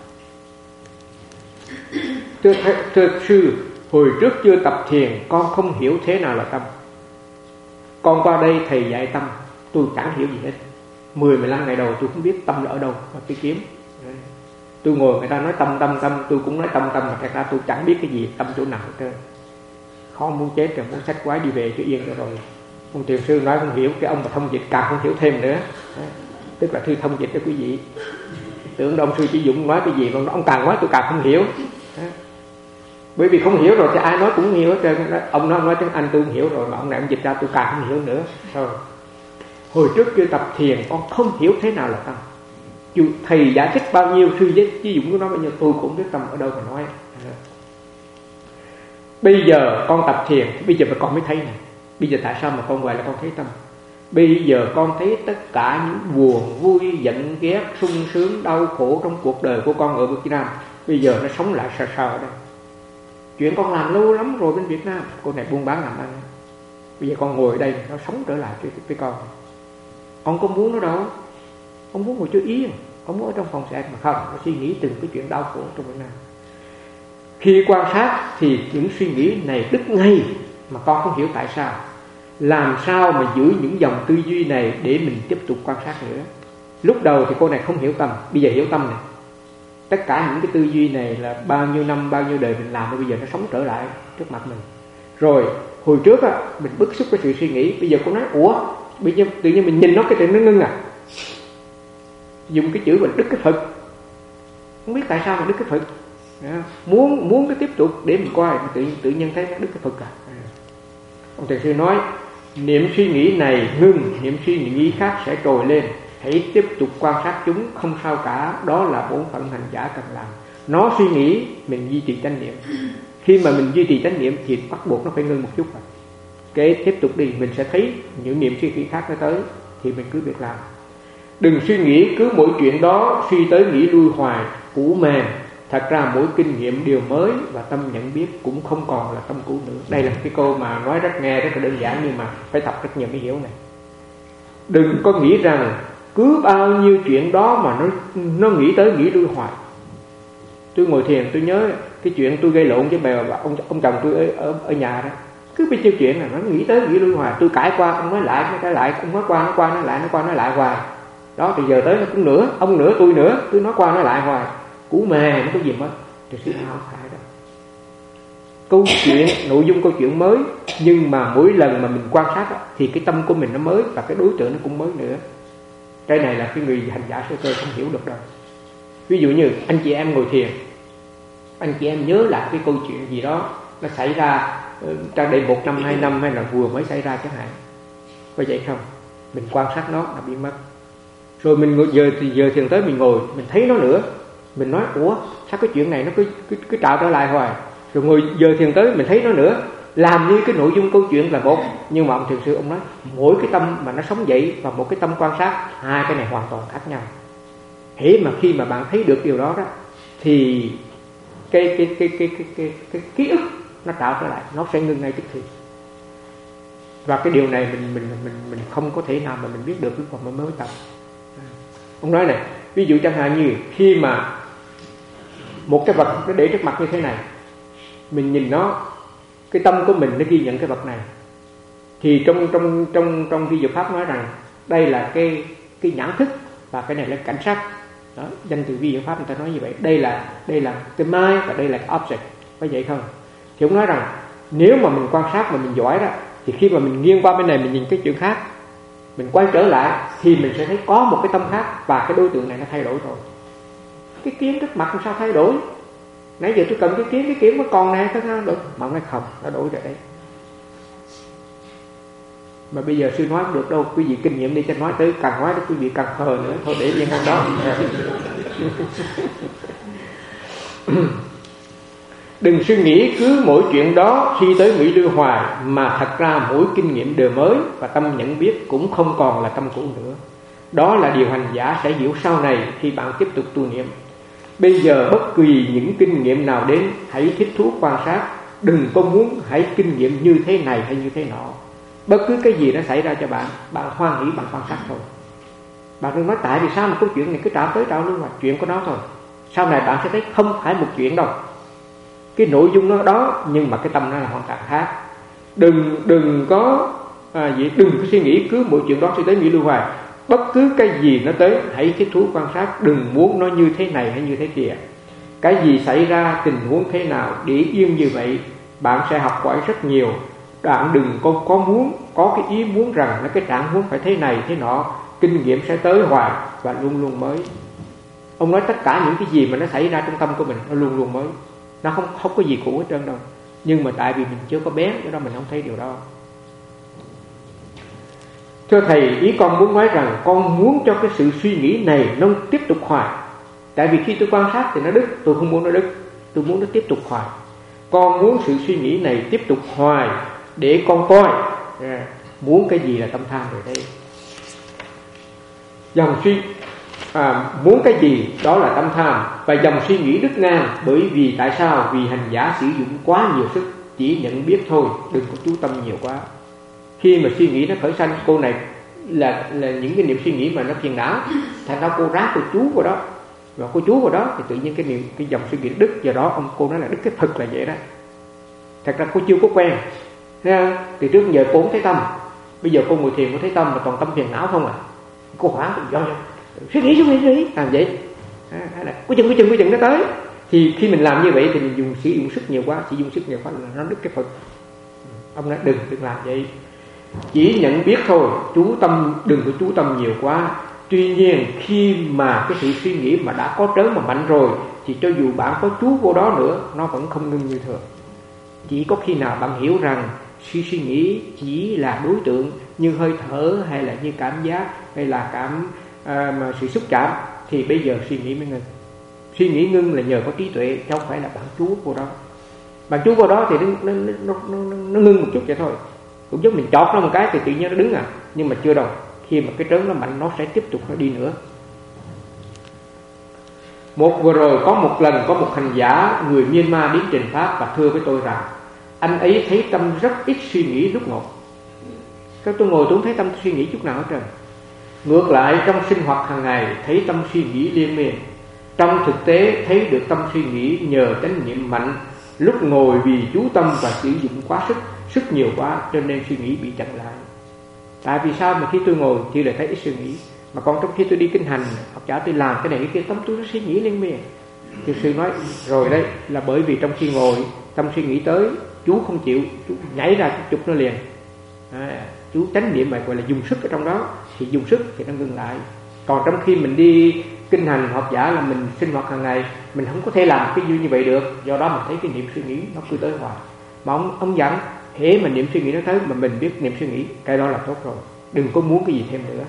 Thưa sư, hồi trước chưa tập thiền, con không hiểu thế nào là tâm. Con qua đây thầy dạy tâm, tôi chẳng hiểu gì hết. 10-15 ngày đầu tôi không biết tâm là ở đâu mà tôi kiếm. Tôi ngồi người ta nói tâm, tôi cũng nói tâm, mà thật ra tôi chẳng biết cái gì tâm chỗ nào hết trơn. Khó muốn chết rồi, muốn xách quái đi về cho yên rồi. Ông thiền sư nói không hiểu, cái ông mà thông dịch càng không hiểu thêm nữa. Tức là thư thông dịch đó quý vị. Tưởng ông sư chỉ Dũng nói cái gì, còn ông càng nói tôi càng không hiểu. Bởi vì không hiểu rồi thì ai nói cũng hiểu hết trơn. Ông nói tiếng Anh tôi không hiểu rồi, mà ông này ông dịch ra tôi càng không hiểu nữa. Rồi. Hồi trước chưa tập thiền con không hiểu thế nào là tâm. Dù thầy giải thích bao nhiêu, sư với Dũng có nói bao nhiêu, tôi cũng biết tâm ở đâu mà nói. Bây giờ con tập thiền, bây giờ mà con mới thấy này. Bây giờ tại sao mà con gọi là con thấy tâm? Bây giờ con thấy tất cả những buồn, vui, giận, ghét, sung sướng, đau khổ trong cuộc đời của con ở Việt Nam. Bây giờ nó sống lại sờ ở đây. Chuyện con làm lâu lắm rồi bên Việt Nam, cô này buôn bán làm ăn. Bây giờ con ngồi ở đây, nó sống trở lại với con. Ông có muốn nó đâu. Ông muốn ngồi cho yên, ông muốn ở trong phòng xe mà không, nó suy nghĩ từng cái chuyện đau khổ trong Việt Nam. Khi quan sát thì những suy nghĩ này đứt ngay, mà con không hiểu tại sao. Làm sao mà giữ những dòng tư duy này để mình tiếp tục quan sát nữa. Lúc đầu thì cô này không hiểu tâm, bây giờ hiểu tâm này. Tất cả những cái tư duy này là bao nhiêu năm, bao nhiêu đời mình làm, và bây giờ nó sống trở lại trước mặt mình. Rồi hồi trước á, mình bức xúc với sự suy nghĩ. Bây giờ cô nói ủa, bây giờ tự nhiên mình nhìn nó cái chuyện nó ngưng à. Dùng cái chữ là đứt cái Phật. Không biết tại sao mà đứt cái Phật. Muốn cái tiếp tục để mình coi, tự nhiên thấy nó đứt cái Phật à. Ông thầy sư nói niệm suy nghĩ này ngưng, niệm suy nghĩ khác sẽ trồi lên. Hãy tiếp tục quan sát chúng, không sao cả. Đó là bổn phận hành giả cần làm. Nó suy nghĩ, mình duy trì chánh niệm. Khi mà mình duy trì chánh niệm thì bắt buộc nó phải ngưng một chút rồi. Cái tiếp tục đi, mình sẽ thấy những niệm suy nghĩ khác nó tới, thì mình cứ việc làm. Đừng suy nghĩ cứ mỗi chuyện đó, suy tới nghĩ lui hoài, cũ mềm. Thật ra mỗi kinh nghiệm điều mới, và tâm nhận biết cũng không còn là tâm cũ nữa. Đây là cái câu mà nói nghe rất là đơn giản, nhưng mà phải tập rất nhiều mới hiểu này. Đừng có nghĩ rằng cứ bao nhiêu chuyện đó mà nó nghĩ tới nghĩ lui hoài. Tôi ngồi thiền tôi nhớ cái chuyện tôi gây lộn với ông chồng tôi ở nhà đó. Cứ bao nhiêu chuyện là nó nghĩ tới nghĩ lui hoài. Tôi cãi qua ông nói lại, nó cãi lại, ông nói qua nói lại, nói qua nói lại hoài. Đó thì giờ tới nó cũng nữa, ông nữa tôi nữa, cứ nói qua nói lại hoài. Cũ mề nó có gì mất. Thì sự không phải đâu. Câu chuyện, nội dung câu chuyện mới, nhưng mà mỗi lần mà mình quan sát đó, thì cái tâm của mình nó mới, và cái đối tượng nó cũng mới nữa. Cái này là cái người hành giả sơ cơ không hiểu được đâu. Ví dụ như anh chị em ngồi thiền, anh chị em nhớ lại cái câu chuyện gì đó nó xảy ra trong đây 1 năm 2 năm, hay là vừa mới xảy ra chẳng hạn. Có vậy không? Mình quan sát nó là biến mất. Rồi mình giờ thiền tới mình ngồi, mình thấy nó nữa. Mình nói ủa sao cái chuyện này nó cứ trạo trở lại hoài. Rồi ngồi giờ thiền tới mình thấy nó nữa. Làm như cái nội dung câu chuyện là một, nhưng mà ông thiền sư ông nói mỗi cái tâm mà nó sống dậy và một cái tâm quan sát, hai cái này hoàn toàn khác nhau. Hễ mà khi mà bạn thấy được điều đó đó, thì cái ký ức nó trạo trở lại, nó sẽ ngưng ngay tức thì. Và cái điều này mình không có thể nào mà mình biết được lúc mà mình mới tập. Ông nói này, ví dụ chẳng hạn như khi mà một cái vật nó để trước mặt như thế này, mình nhìn nó, cái tâm của mình nó ghi nhận cái vật này, thì trong vi diệu pháp nói rằng đây là cái nhãn thức và cái này là cảnh sắc. Đó, danh từ vi diệu pháp người ta nói như vậy. Đây là cái mind và đây là cái object, có vậy không? Thì ông nói rằng nếu mà mình quan sát mà mình giỏi đó, thì khi mà mình nghiêng qua bên này mình nhìn cái chuyện khác, mình quay trở lại thì mình sẽ thấy có một cái tâm khác và cái đối tượng này nó thay đổi rồi. Cái kiến trước mặt làm sao thay đổi? Nãy giờ tôi cầm cái kiến nó còn này có sao đổi? Mà ông nói không, nó đổi rồi đấy. Mà bây giờ sư nói không được đâu, quý vị kinh nghiệm đi, cho nói tới càng nói quý vị càng khờ nữa, thôi để yên con đó. Đừng suy nghĩ cứ mỗi chuyện đó khi tới nghĩ lưu hoài, mà thật ra mỗi kinh nghiệm đều mới và tâm nhận biết cũng không còn là tâm cũ nữa. Đó là điều hành giả sẽ hiểu sau này khi bạn tiếp tục tu niệm. Bây giờ bất kỳ những kinh nghiệm nào đến, hãy thích thú quan sát, đừng có muốn hãy kinh nghiệm như thế này hay như thế nọ. Bất cứ cái gì nó xảy ra cho bạn, bạn hoan hỷ bằng quan sát thôi. Bạn đừng nói tại vì sao mà câu chuyện này cứ trào tới trào luôn, mà chuyện của nó thôi. Sau này bạn sẽ thấy không phải một chuyện đâu. Cái nội dung nó đó, nhưng mà cái tâm nó là hoàn toàn khác. Đừng có suy nghĩ cứ mỗi chuyện đó sẽ tới nghĩ lưu hoài. Bất cứ cái gì nó tới, hãy thích thú quan sát, đừng muốn nó như thế này hay như thế kia. Cái gì xảy ra, tình huống thế nào, để yên như vậy, bạn sẽ học hỏi rất nhiều. Bạn đừng có muốn, có cái ý muốn rằng là cái trạng huống phải thế này thế nọ. Kinh nghiệm sẽ tới hoài và luôn luôn mới. Ông nói tất cả những cái gì mà nó xảy ra trong tâm của mình nó luôn luôn mới. Nó không có gì cũ hết trơn đâu. Nhưng mà tại vì mình chưa có bén, do đó mình không thấy điều đó. Thưa thầy, ý con muốn nói rằng con muốn cho cái sự suy nghĩ này nó tiếp tục hoài. Tại vì khi tôi quan sát thì nó đứt, tôi không muốn nó đứt, tôi muốn nó tiếp tục hoài. Con muốn sự suy nghĩ này tiếp tục hoài để con coi muốn cái gì là tâm tham rồi đây. Dòng suy muốn cái gì đó là tâm tham, và dòng suy nghĩ đứt ngang. Bởi vì tại sao? Vì hành giả sử dụng quá nhiều sức, chỉ nhận biết thôi, đừng có chú tâm nhiều quá. Khi mà suy nghĩ nó khởi sanh, cô này là những cái niệm suy nghĩ mà nó phiền não, thành ra cô ráng cô chú vào đó, và cô chú vào đó thì tự nhiên cái dòng suy nghĩ đứt. Do đó cô nói là đứt cái thực là vậy đó. Thật ra cô chưa có quen. Từ trước giờ cô không thấy tâm, bây giờ cô ngồi thiền cô thấy tâm mà toàn tâm phiền não không à. Cô hoảng do suy nghĩ làm vậy. Có chừng nó tới. Thì khi mình làm như vậy thì mình sử dụng sức nhiều quá, sử dụng sức nhiều quá là nó đứt cái Phật. Ông nói đừng làm vậy, chỉ nhận biết thôi, chú tâm, đừng có chú tâm nhiều quá. Tuy nhiên khi mà cái sự suy nghĩ mà đã có trớn mà mạnh rồi, thì cho dù bạn có chú vô đó nữa, nó vẫn không ngưng như thường. Chỉ có khi nào bạn hiểu rằng suy nghĩ chỉ là đối tượng như hơi thở, hay là như cảm giác, hay là mà sự xúc chạm, thì bây giờ suy nghĩ mới ngưng. Suy nghĩ ngưng là nhờ có trí tuệ, chứ không phải là bạn chú vô đó. Bạn chú vô đó thì nó ngưng một chút vậy thôi. Cũng giống mình chọt nó một cái thì tự nhiên nó đứng nhưng mà chưa đâu. Khi mà cái trớn nó mạnh, nó sẽ tiếp tục nó đi nữa. Vừa rồi có một lần có một hành giả người Myanmar đến trình pháp và thưa với tôi rằng anh ấy thấy tâm rất ít suy nghĩ lúc ngồi. Tôi ngồi tôi không thấy tâm suy nghĩ chút nào hết trơn. Ngược lại trong sinh hoạt hàng ngày thấy tâm suy nghĩ liên miên. Trong thực tế thấy được tâm suy nghĩ nhờ chánh niệm mạnh. Lúc ngồi vì chú tâm và sử dụng quá sức nhiều quá, cho nên suy nghĩ bị chặn lại. Tại vì sao mà khi tôi ngồi thì lại thấy ít suy nghĩ, mà còn trong khi tôi đi kinh hành hoặc giả tôi làm cái này cái kia, tâm tôi nó suy nghĩ liên miên. Thì sư nói rồi đấy, là bởi vì trong khi ngồi tâm suy nghĩ tới, chú không chịu, chú nhảy ra chụp nó liền. Chú chánh niệm mà gọi là dùng sức ở trong đó, thì dùng sức thì nó ngừng lại. Còn trong khi mình đi kinh hành hoặc giả là mình sinh hoạt hàng ngày, mình không có thể làm cái như vậy được. Do đó mình thấy cái niệm suy nghĩ nó cứ tới hoài. Mà ông dặn hễ mà niệm suy nghĩ nó tới mà mình biết niệm suy nghĩ, cái đó là tốt rồi, đừng có muốn cái gì thêm nữa.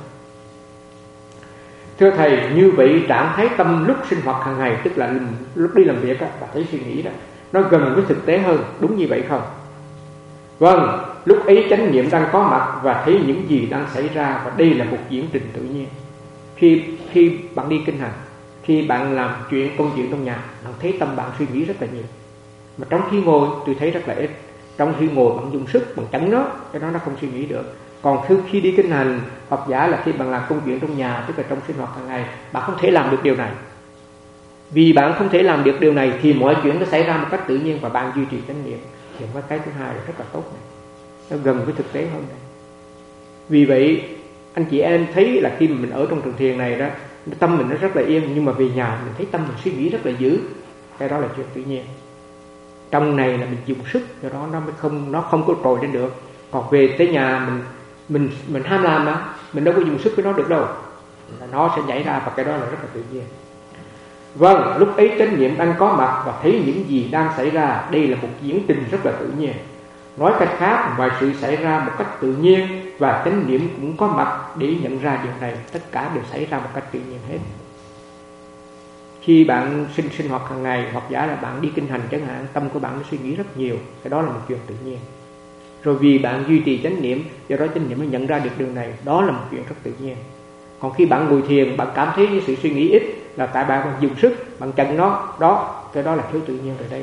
Thưa thầy, như vậy trạng thái tâm lúc sinh hoạt hàng ngày, tức là lúc đi làm việc và thấy suy nghĩ đó, nó gần với thực tế hơn, đúng như vậy không? Vâng, lúc ấy chánh niệm đang có mặt và thấy những gì đang xảy ra, và đây là một diễn trình tự nhiên. Khi bạn đi kinh hành, khi bạn làm công chuyện trong nhà, bạn thấy tâm bạn suy nghĩ rất là nhiều. Mà trong khi ngồi tôi thấy rất là ít. Trong khi ngồi bạn dùng sức, bạn chấn nó, cái đó nó không suy nghĩ được. Còn khi đi kinh hành học giả là khi bạn làm công chuyện trong nhà, tức là trong sinh hoạt hàng ngày, bạn không thể làm được điều này. Vì bạn không thể làm được điều này thì mọi chuyện nó xảy ra một cách tự nhiên và bạn duy trì chánh niệm. Thì cái thứ hai là rất là tốt này, nó gần với thực tế hơn này. Vì vậy anh chị em thấy là khi mà mình ở trong trường thiền này đó, tâm mình nó rất là yên, nhưng mà về nhà mình thấy tâm mình suy nghĩ rất là dữ. Cái đó là chuyện tự nhiên. Trong này là mình dùng sức, do đó nó không có trồi lên được. Còn về tới nhà mình ham làm mà, mình đâu có dùng sức với nó được đâu, nó sẽ nhảy ra, và cái đó là rất là tự nhiên. Vâng, lúc ấy chánh niệm anh có mặt và thấy những gì đang xảy ra. Đây là một diễn trình rất là tự nhiên. Nói cách khác, mọi sự xảy ra một cách tự nhiên và chánh niệm cũng có mặt để nhận ra điều này. Tất cả đều xảy ra một cách tự nhiên hết. Khi bạn sinh hoạt hàng ngày, hoặc giả là bạn đi kinh hành chẳng hạn, tâm của bạn nó suy nghĩ rất nhiều, cái đó là một chuyện tự nhiên. Rồi vì bạn duy trì chánh niệm, do đó chánh niệm mới nhận ra được điều này, đó là một chuyện rất tự nhiên. Còn khi bạn ngồi thiền, bạn cảm thấy những sự suy nghĩ ít, là tại bạn dùng sức, bạn chặn nó, đó, cái đó là thiếu tự nhiên rồi đây.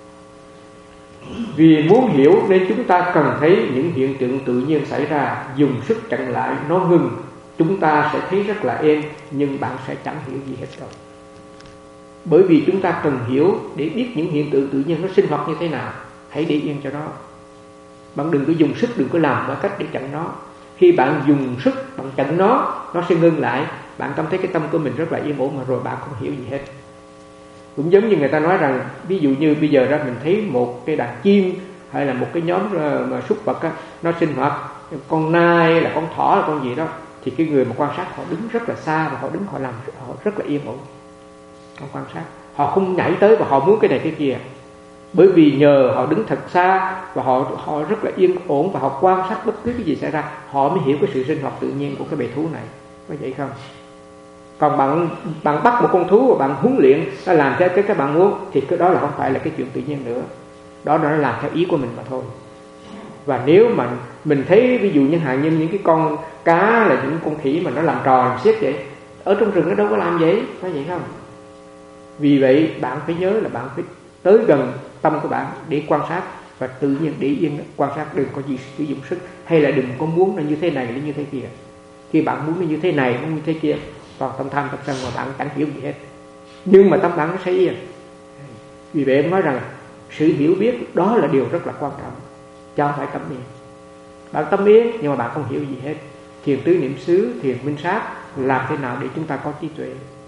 Vì muốn hiểu nên chúng ta cần thấy những hiện tượng tự nhiên xảy ra, dùng sức chặn lại, nó ngừng, chúng ta sẽ thấy rất là êm, nhưng bạn sẽ chẳng hiểu gì hết đâu. Bởi vì chúng ta cần hiểu để biết những hiện tượng tự nhiên nó sinh hoạt như thế nào. Hãy để yên cho nó. Bạn đừng có dùng sức, đừng có làm mọi cách để chặn nó. Khi bạn dùng sức, bạn chặn nó sẽ ngưng lại. Bạn cảm thấy cái tâm của mình rất là yên ổn, mà rồi bạn không hiểu gì hết. Cũng giống như người ta nói rằng, ví dụ như bây giờ ra mình thấy một cái đàn chim hay là một cái nhóm mà súc vật á, nó sinh hoạt, con nai là con thỏ là con gì đó, thì cái người mà quan sát họ đứng rất là xa, và họ đứng họ làm họ rất là yên ổn. Họ quan sát, họ không nhảy tới và họ muốn cái này cái kia, bởi vì nhờ họ đứng thật xa và họ rất là yên ổn, và họ quan sát bất cứ cái gì xảy ra, họ mới hiểu cái sự sinh hoạt tự nhiên của cái bầy thú này. Có vậy không? Còn bạn bắt một con thú và bạn huấn luyện nó làm theo cái bạn muốn, thì cái đó là không phải là cái chuyện tự nhiên nữa. Đó là nó làm theo ý của mình mà thôi. Và nếu mà mình thấy ví dụ như những cái con cá, là những con khỉ mà nó làm trò làm xiếc vậy, ở trong rừng nó đâu có làm vậy, có vậy không? Vì vậy bạn phải nhớ là bạn phải tới gần tâm của bạn để quan sát, và tự nhiên để yên quan sát, đừng có gì sử dụng sức, hay là đừng có muốn là như thế này, là như thế kia. Khi bạn muốn là như thế này, muốn như thế kia, còn tâm tham tâm sân mà bạn chẳng hiểu gì hết, nhưng mà tâm bạn nó sẽ yên. Vì vậy em nói rằng sự hiểu biết đó là điều rất là quan trọng, chứ không phải tâm yên. Bạn tâm yên nhưng mà bạn không hiểu gì hết. Thiền tứ niệm xứ, thiền minh sát, làm thế nào để chúng ta có trí tuệ?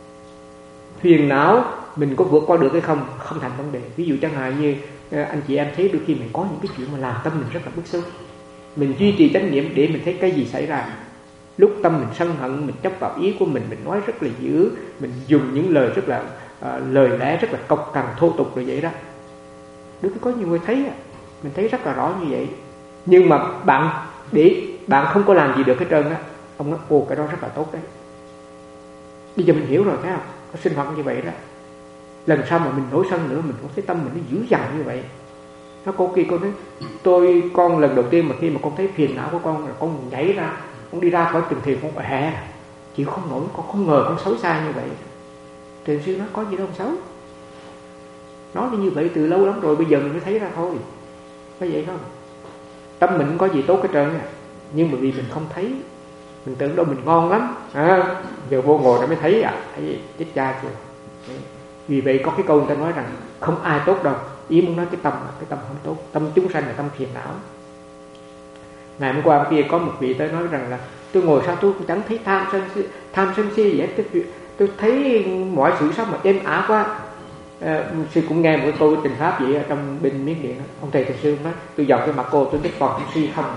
Phiền não mình có vượt qua được hay không thành vấn đề. Ví dụ chẳng hạn như anh chị em thấy đôi khi mình có những cái chuyện mà làm tâm mình rất là bức xúc, mình duy trì chánh niệm để mình thấy cái gì xảy ra. Lúc tâm mình sân hận, mình chấp vào ý của mình nói rất là dữ, mình dùng những lời rất là lời lẽ rất là cộc cằn thô tục rồi vậy đó. Đôi khi có nhiều người thấy, mình thấy rất là rõ như vậy, nhưng mà bạn không có làm gì được hết trơn á. Ông nói ồ, cái đó rất là tốt đấy. Bây giờ mình hiểu rồi thấy không? Nó sinh hoạt như vậy đó. Lần sau mà mình nổi sân nữa, mình cũng thấy tâm mình nó dữ dằn như vậy. Nó cô kia con nói con lần đầu tiên mà khi mà con thấy phiền não của con là con nhảy ra, con đi ra khỏi trường thiền, con chịu không nổi, con không ngờ con xấu xa như vậy. Thiền sư nói có gì đâu xấu, nói như vậy từ lâu lắm rồi, bây giờ mình mới thấy ra thôi. Có vậy không? Tâm mình có gì tốt hết trơn, nhưng mà vì mình không thấy, mình tưởng đâu mình ngon lắm, giờ vô ngồi nó mới thấy thấy chết cha chưa. Vì vậy có cái câu người ta nói rằng không ai tốt đâu. Ý muốn nói cái tâm không tốt, tâm chúng sanh là tâm phiền não. Ngày hôm qua kia có một vị tới nói rằng là tôi ngồi sao tôi cũng chẳng thấy tham sân si gì hết, tôi thấy mọi sự sao mà êm ả quá. Sư cũng nghe một cái câu tình pháp vậy ở trong bên Miến Điện. Ông thầy thiền sư nói tôi dọn cái mặt cô tôi biết còn si không.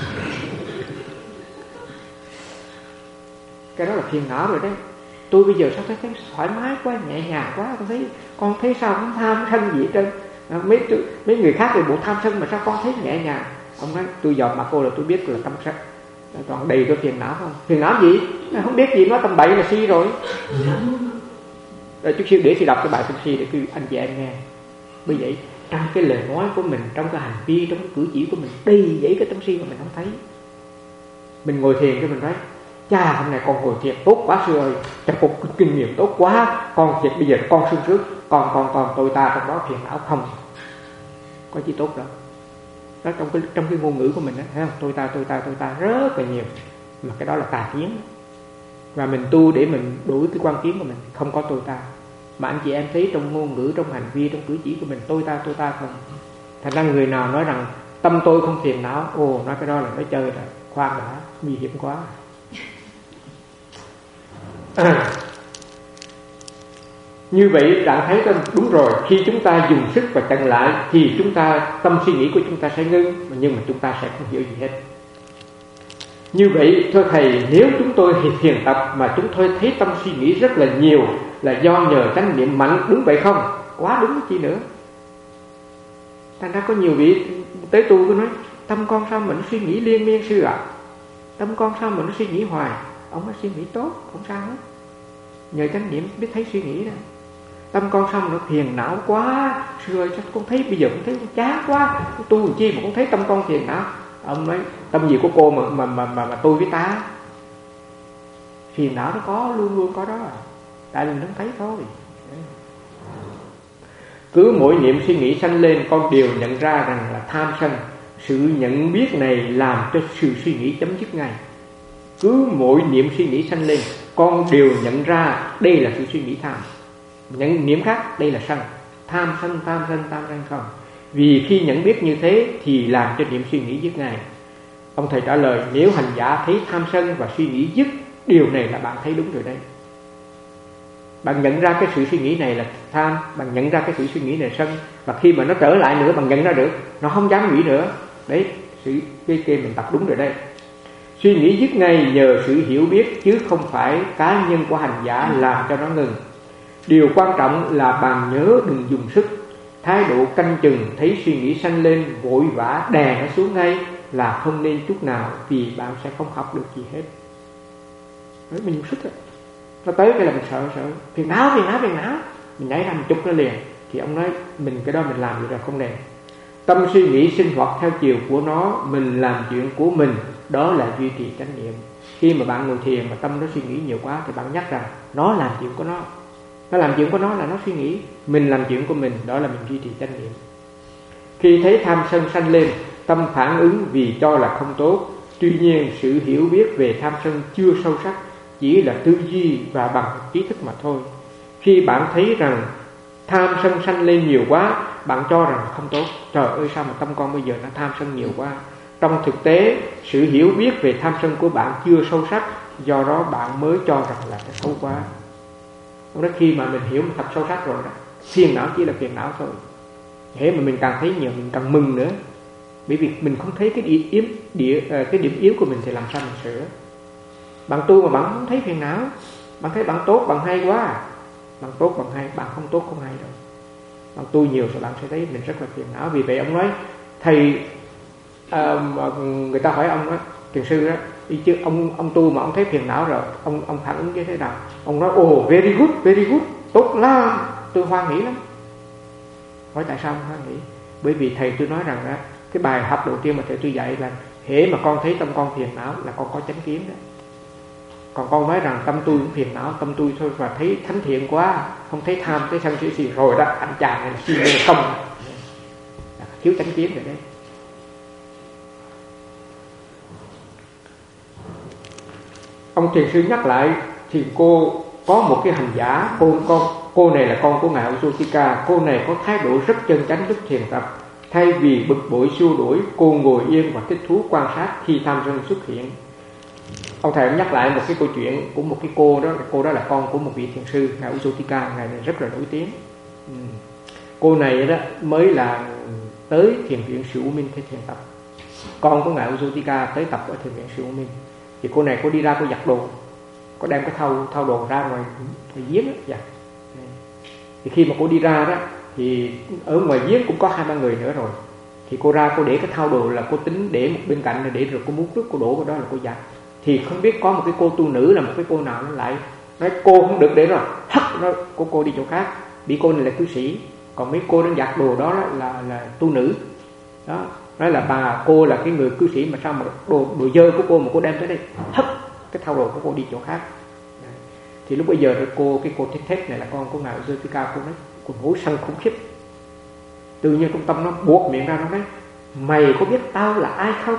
Cái đó là phiền não rồi đấy. Tôi bây giờ sao thấy thoải mái quá, nhẹ nhàng quá, con thấy sao không tham sân gì hết trơn. Mấy người khác thì bộ tham sân mà sao con thấy nhẹ nhàng. Ông nói tôi dọn mặt cô là tôi biết là tâm sân, còn đầy cái phiền não không? Phiền não gì? Không biết gì, nói tầm bậy là si rồi. Rồi chút xíu để thì đọc cái bài tâm si để anh chị em nghe. Bởi vậy trong cái lời nói của mình, trong cái hành vi, trong cái cử chỉ của mình đầy dẫy cái tâm si mà mình không thấy. Mình ngồi thiền cái mình nói cha hôm nay con ngồi thiền tốt quá sư ơi, cha con kinh nghiệm tốt quá, con thiệt bây giờ con sương trước, còn tôi ta trong đó phiền não không, có gì tốt đâu. đó, trong cái ngôn ngữ của mình đó, thấy không? Tôi ta rất là nhiều, mà cái đó là tà kiến. Và mình tu để mình đuổi cái quan kiến của mình, không có tôi ta. Mà anh chị em thấy trong ngôn ngữ, trong hành vi, trong cử chỉ của mình tôi ta không. Thành ra người nào nói rằng tâm tôi không phiền não, nói cái đó là nói chơi rồi, khoan đã, nguy hiểm quá. Như vậy bạn thấy không? Đúng rồi, khi chúng ta dùng sức và chặn lại thì tâm suy nghĩ của chúng ta sẽ ngưng, nhưng mà chúng ta sẽ không hiểu gì hết. Như vậy thưa thầy, nếu chúng tôi thiền tập mà chúng tôi thấy tâm suy nghĩ rất là nhiều là do nhờ chánh niệm mạnh, đúng vậy không? Quá đúng chi nữa. Thành ra có nhiều vị tới tu cứ nói tâm con sao mà nó suy nghĩ liên miên sư ạ? Tâm con sao mà nó suy nghĩ hoài? Ông nói suy nghĩ tốt, không sao hết. Nhờ chánh niệm biết thấy suy nghĩ đó. Tâm con sao mà nó phiền não quá? Sư ơi, sao con thấy bây giờ con thấy chán quá, tu làm chi mà con thấy tâm con phiền não? Ông nói tâm gì của cô mà tôi với ta? Phiền não nó có, luôn luôn có đó, tại mình không thấy thôi. Cứ mỗi niệm suy nghĩ sanh lên, con đều nhận ra rằng là tham sân. Sự nhận biết này làm cho sự suy nghĩ chấm dứt ngay. Cứ mỗi niệm suy nghĩ sanh lên, con đều nhận ra đây là sự suy nghĩ tham. Nhận niệm khác, đây là sân. Tham sân không. Vì khi nhận biết như thế thì làm cho niệm suy nghĩ dứt ngay. Ông thầy trả lời, nếu hành giả thấy tham sân và suy nghĩ dứt, điều này là bạn thấy đúng rồi đấy. Bạn nhận ra cái sự suy nghĩ này là tham, bạn nhận ra cái sự suy nghĩ này là sân, và khi mà nó trở lại nữa bạn nhận ra được, nó không dám nghĩ nữa. Đấy, cái mình tập đúng rồi đây. Suy nghĩ dứt ngay nhờ sự hiểu biết, chứ không phải cá nhân của hành giả làm cho nó ngừng. Điều quan trọng là bạn nhớ đừng dùng sức. Thái độ canh chừng, thấy suy nghĩ sanh lên vội vã đè nó xuống ngay là không nên chút nào, vì bạn sẽ không học được gì hết. Đấy, mình dùng sức rồi, nó tới cái là mình sợ phiền não, mình nhảy ra một chút nó liền. Thì ông nói mình cái đó mình làm được rồi, không nên. Tâm suy nghĩ sinh hoạt theo chiều của nó, mình làm chuyện của mình, đó là duy trì chánh niệm. Khi mà bạn ngồi thiền mà tâm nó suy nghĩ nhiều quá thì bạn nhắc rằng nó làm chuyện của nó. Nó làm chuyện của nó là nó suy nghĩ, mình làm chuyện của mình, đó là mình duy trì chánh niệm. Khi thấy tham sân sanh lên, tâm phản ứng vì cho là không tốt. Tuy nhiên sự hiểu biết về tham sân chưa sâu sắc, chỉ là tư duy và bằng trí thức mà thôi. Khi bạn thấy rằng tham sân sanh lên nhiều quá, bạn cho rằng không tốt. Trời ơi, sao mà tâm con bây giờ nó tham sân nhiều quá? Trong thực tế, sự hiểu biết về tham sân của bạn chưa sâu sắc, do đó bạn mới cho rằng là cái xấu quá. Đó, khi mà mình hiểu một thật sâu sắc rồi đó, phiền não chỉ là phiền não thôi. Thế mà mình càng thấy nhiều mình càng mừng nữa, bởi vì mình không thấy cái điểm yếu của mình thì làm sao mình sửa. Bạn tu mà bạn không thấy phiền não, bạn thấy bạn tốt, bạn hay quá. Bạn tốt, bạn hay, bạn không tốt không hay đâu. Bạn tu nhiều rồi bạn sẽ thấy mình rất là phiền não. Vì vậy ông nói thầy, người ta hỏi ông đó, thiền sư đó, đi chứ ông tu mà ông thấy phiền não rồi, ông phản ứng như thế nào? Ông nói very good, tốt lắm, tôi hoan hỉ lắm. Hỏi tại sao ông hoan hỉ? Bởi vì thầy tôi nói rằng đó, cái bài học đầu tiên mà thầy tôi dạy là hễ mà con thấy tâm con phiền não là con có chánh kiến đó. Còn con nói rằng tâm tôi cũng phiền não, tâm tôi thôi và thấy thánh thiện quá, không thấy tham, thấy sân si rồi đó, anh chàng này là suy nghĩ không, thiếu chánh kiến rồi đấy. Ông thiền sư nhắc lại thì cô có một cái hành giả, cô này là con của ngài Usotika. Cô này có thái độ rất chân chánh, rất thiền tập. Thay vì bực bội xua đuổi, cô ngồi yên và thích thú quan sát khi tham sân xuất hiện. Ông thầy nhắc lại một cái câu chuyện của một cái cô đó là con của một vị thiền sư ngài Usotika, ngài này rất là nổi tiếng. Cô này đó mới là tới thiền viện Sư U Minh để thiền tập. Con của ngài Usotika tới tập ở thiền viện Sư U Minh. Thì cô này cô đi ra cô giặt đồ, cô đem cái thau đồ ra ngoài giếng đó, giặt. Thì khi mà cô đi ra đó thì ở ngoài giếng cũng có 2-3 người nữa rồi. Thì cô ra cô để cái thau đồ là cô tính để một bên cạnh, để rồi cô múc nước cô đổ vào đó là cô giặt. Thì không biết có một cái cô tu nữ là một cái cô nào nó lại nói cô không được để rồi, hất nó cô đi chỗ khác. Bị cô này là cư sĩ, còn mấy cô đang giặt đồ đó là tu nữ. Đó, nói là cô là cái người cư sĩ mà sao mà đồ dơ của cô mà cô đem tới đây, hất cái thau đồ của cô đi chỗ khác. Thì lúc bây giờ rồi cái cô Thết này là con của ngài Usotika, cô nói cô nổi sân khủng khiếp. Tự nhiên trong tâm nó buộc miệng ra, nó nói mày có biết tao là ai không?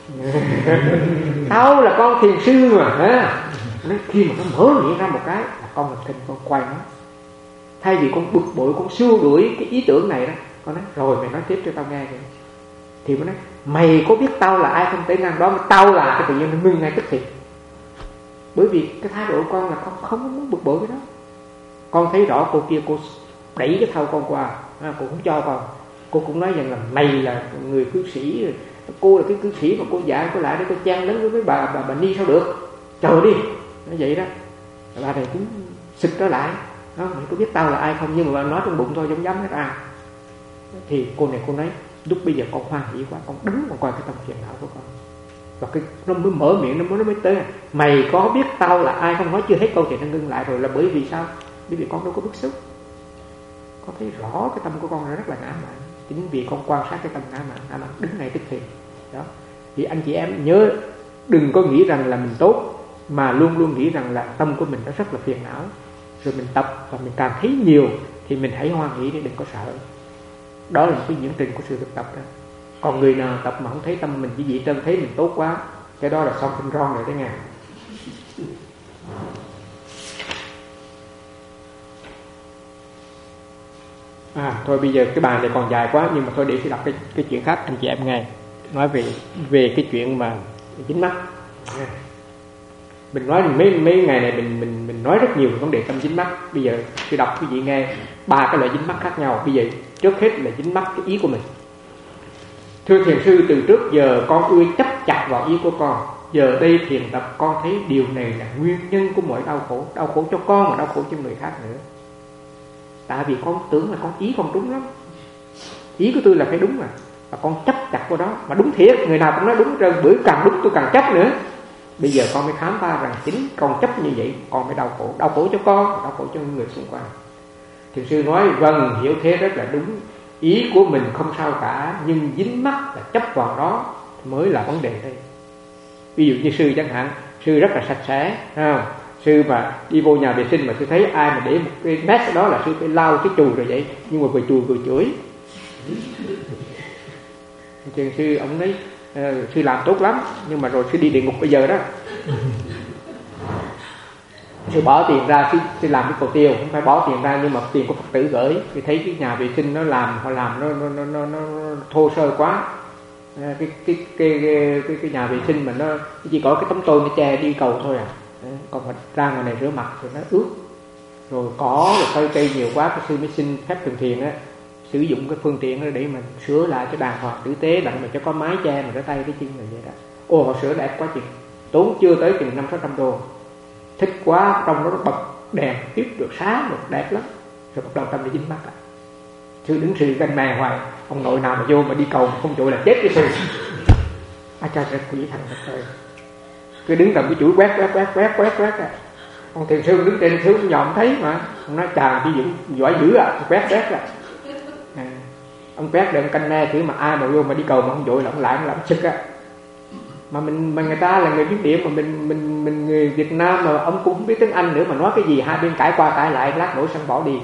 Tao là con thiền sư mà ha. Nói, khi mà nó mở miệng ra một cái là con làm thinh, con quay nó. Thay vì con bực bội, con xua đuổi cái ý tưởng này đó, con nói rồi mày nói tiếp cho tao nghe kìa. Thì mới nói mày có biết tao là ai không? Tới ngang đó mà tao là cái tự nhiên nó ngưng ngay tức thì. Bởi vì cái thái độ của con là con không muốn bực bội cái đó. Con thấy rõ cô kia cô đẩy cái thau con qua, cô không cho con. Cô cũng nói rằng là mày là người cư sĩ, cô là cái cư sĩ mà cô dạy cô lại để cô chen lấn với bà Ni sao được? Chờ đi. Nói vậy đó. Bà này cũng xịt trở lại. Mày có biết tao là ai không? Nhưng mà bà nói trong bụng thôi, không dám hết à. Thì cô này cô nói lúc bây giờ con hoan hỉ quá, con đứng con coi cái tâm phiền não của con. Và cái nó mới mở miệng, nó mới tới mày có biết tao là ai không? Nói chưa hết câu chuyện nó ngưng lại rồi. Là bởi vì sao? Bởi vì con đâu có bức xúc. Con thấy rõ cái tâm của con rất là ngã mạn. Chính vì con quan sát cái tâm ngã mạn đứng ngay tức thì đó. Thì anh chị em nhớ đừng có nghĩ rằng là mình tốt, mà luôn luôn nghĩ rằng là tâm của mình nó rất là phiền não. Rồi mình tập và mình càng thấy nhiều thì mình hãy hoan hỉ, để đừng có sợ. Đó là một cái diễn trình của sự thực tập đó. Còn người nào tập mà không thấy tâm mình chỉ dị trân, thấy mình tốt quá, cái đó là xong tinh ron rồi đấy nghe. Thôi bây giờ cái bài này còn dài quá, nhưng mà thôi để sẽ đọc cái chuyện khác anh chị em nghe. Nói về cái chuyện mà dính mắc. Mình nói mấy ngày này mình nói rất nhiều về vấn đề tâm dính mắc. Bây giờ tôi đọc quý vị nghe 3 cái loại dính mắc khác nhau. Bây giờ trước hết là dính mắc cái ý của mình. Thưa thiền sư, từ trước giờ con ưa chấp chặt vào ý của con. Giờ đây thiền tập con thấy điều này là nguyên nhân của mọi đau khổ. Đau khổ cho con và đau khổ cho người khác nữa. Tại vì con tưởng là con ý con đúng lắm. Ý của tôi là phải đúng mà. Và con chấp chặt vào đó. Mà đúng thiệt, người nào cũng nói đúng trơn. Bởi càng đúng tôi càng chấp nữa. Bây giờ con mới khám phá rằng chính con chấp như vậy con mới đau khổ. Đau khổ cho con, đau khổ cho người xung quanh. Thiền sư nói vâng, hiểu thế rất là đúng. Ý của mình không sao cả, nhưng dính mắc là chấp vào đó mới là vấn đề đây. Ví dụ như sư chẳng hạn, sư rất là sạch sẽ, không? Sư mà đi vô nhà vệ sinh mà sư thấy ai mà để một cái mess đó là sư phải lau cái chùi rồi vậy. Nhưng mà vừa chùi vừa chửi. Thiền sư ông nói sư làm tốt lắm, nhưng mà rồi sư đi địa ngục bây giờ đó. Sư bỏ tiền ra, sư làm cái cầu tiêu, không phải bỏ tiền ra nhưng mà tiền của Phật tử gửi. Thì thấy cái nhà vệ sinh họ làm nó thô sơ quá. Cái nhà vệ sinh mà nó chỉ có cái tấm tôn nó che đi cầu thôi à. Còn mà ra ngoài này rửa mặt thì nó ướt. Rồi cỏ rồi cây nhiều quá, cái sư mới xin phép Thường Thiền á sử dụng cái phương tiện đó để mình sửa lại cho đàng hoàng tử tế, đặng mà cho có mái che mà rửa tay cái chân này vậy đó. Ồ, họ sửa đẹp quá chừng, tốn chưa tới chừng 500-600 đô. Thích quá, trong đó nó bật đèn tiếp được sáng được đẹp lắm. Rồi bắt đầu tâm đi dính mắt lại. Sư đứng sư canh mè hoài, ông nội nào mà vô mà đi cầu mà không chụi là chết cái sư. Cha quỷ thành thật ơi. Cứ đứng cầm cái chuỗi quét à. Ông thiền sư đứng trên thứ nhòm thấy mà. Ông nói chà đi giỏi dữ à, quét à. Ông quét để ông canh me thử mà ai mà vô mà đi cầu mà không chụi là ông lại ông làm sức á. Mà người ta là người miến Điện mà mình người Việt Nam mà ông cũng không biết tiếng Anh nữa mà nói cái gì hai bên cãi qua cãi lại lát nổi sân bỏ đi.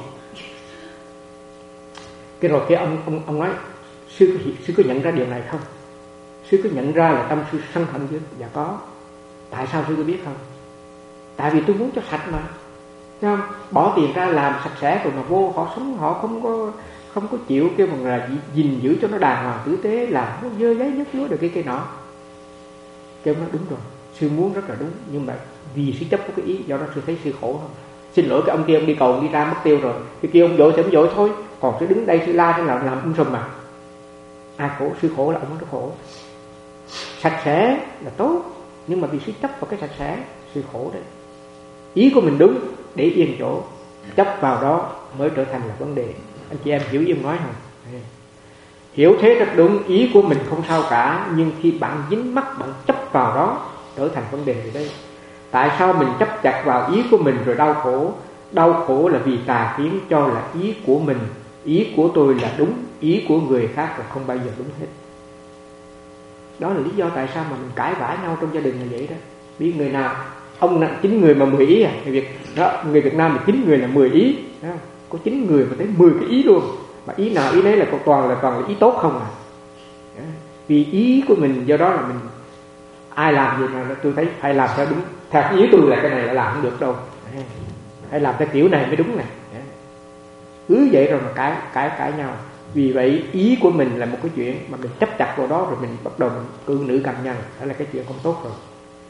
Cái rồi cái ông nói sư có nhận ra điều này không? Sư có nhận ra là tâm sư sân hận chứ? Dạ có. Tại sao sư có biết không? Tại vì tôi muốn cho sạch mà. Thấy không? Bỏ tiền ra làm sạch sẽ rồi mà vô họ sống họ không có chịu kêu bằng là gìn giữ cho nó đàng hoàng tử tế, làm nó dơ giấy nhất lúa được cái nọ. Kêu nó đúng rồi, sư muốn rất là đúng, nhưng mà vì sư chấp có cái ý, do đó sư thấy sư khổ không. Xin lỗi cái ông kia, ông đi cầu ông đi ra mất tiêu rồi, cái kia ông vội thì ông vội thôi, còn sư đứng đây sư la thế làm sùm mà. Ai khổ? Sư khổ là ông nó khổ. Sạch sẽ là tốt, nhưng mà vì sư chấp vào cái sạch sẽ, sư khổ đấy. Ý của mình đúng để yên chỗ, chấp vào đó mới trở thành là vấn đề. Anh chị em hiểu ý em nói không? Hiểu thế rất đúng, ý của mình không sao cả, nhưng khi bạn dính mắc, bạn chấp vào đó trở thành vấn đề rồi đây. Tại sao mình chấp chặt vào ý của mình rồi đau khổ? Đau khổ là vì tà kiến cho là ý của mình, ý của tôi là đúng, ý của người khác là không bao giờ đúng hết. Đó là lý do tại sao mà mình cãi vã nhau trong gia đình là vậy đó. Biết người nào, ông là 9 người mà 10 ý à? Người Việt Nam thì 9 người là 10 ý, có 9 người mà tới 10 cái ý luôn. Mà ý nào ý nấy là toàn là ý tốt không à. Vì ý của mình, do đó là mình ai làm gì mà tôi thấy phải làm theo đúng theo ý tôi là cái này là làm không được đâu, phải làm theo kiểu này mới đúng này. Cứ vậy rồi mà cãi nhau. Vì vậy ý của mình là một cái chuyện mà mình chấp chặt vào đó, rồi mình bắt đầu mình cương nữ cầm nhân, đó là cái chuyện không tốt rồi.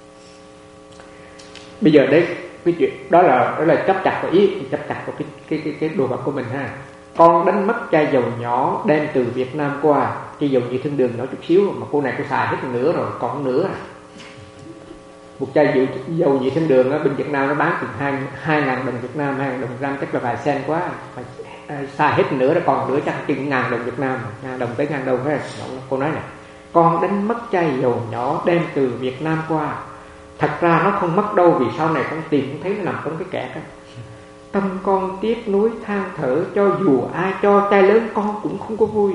Bây giờ đấy, cái chuyện đó là chấp chặt vào ý, chấp chặt vào cái đồ vật của mình ha. Con đánh mất chai dầu nhỏ đem từ Việt Nam qua. Chai dầu nhị thiên đường nhỏ chút xíu mà cô này cô xài hết nửa rồi, còn nửa. Một chai dầu nhị thiên đường ở bên Việt Nam nó bán từ 2.000 đồng Việt Nam, 2.000 đồng Việt Nam chắc là vài sen quá. Mà xài hết nửa rồi còn nửa chắc chừng 1.000 đồng Việt Nam, 1.000 đồng tới 1.000 đồng ha. Cô nói này, con đánh mất chai dầu nhỏ đem từ Việt Nam qua. Thật ra nó không mất đâu, vì sau này con tìm cũng thấy nó nằm trong cái kẹt á. Tâm con tiếc nuối than thở, cho dù ai cho chai lớn con cũng không có vui.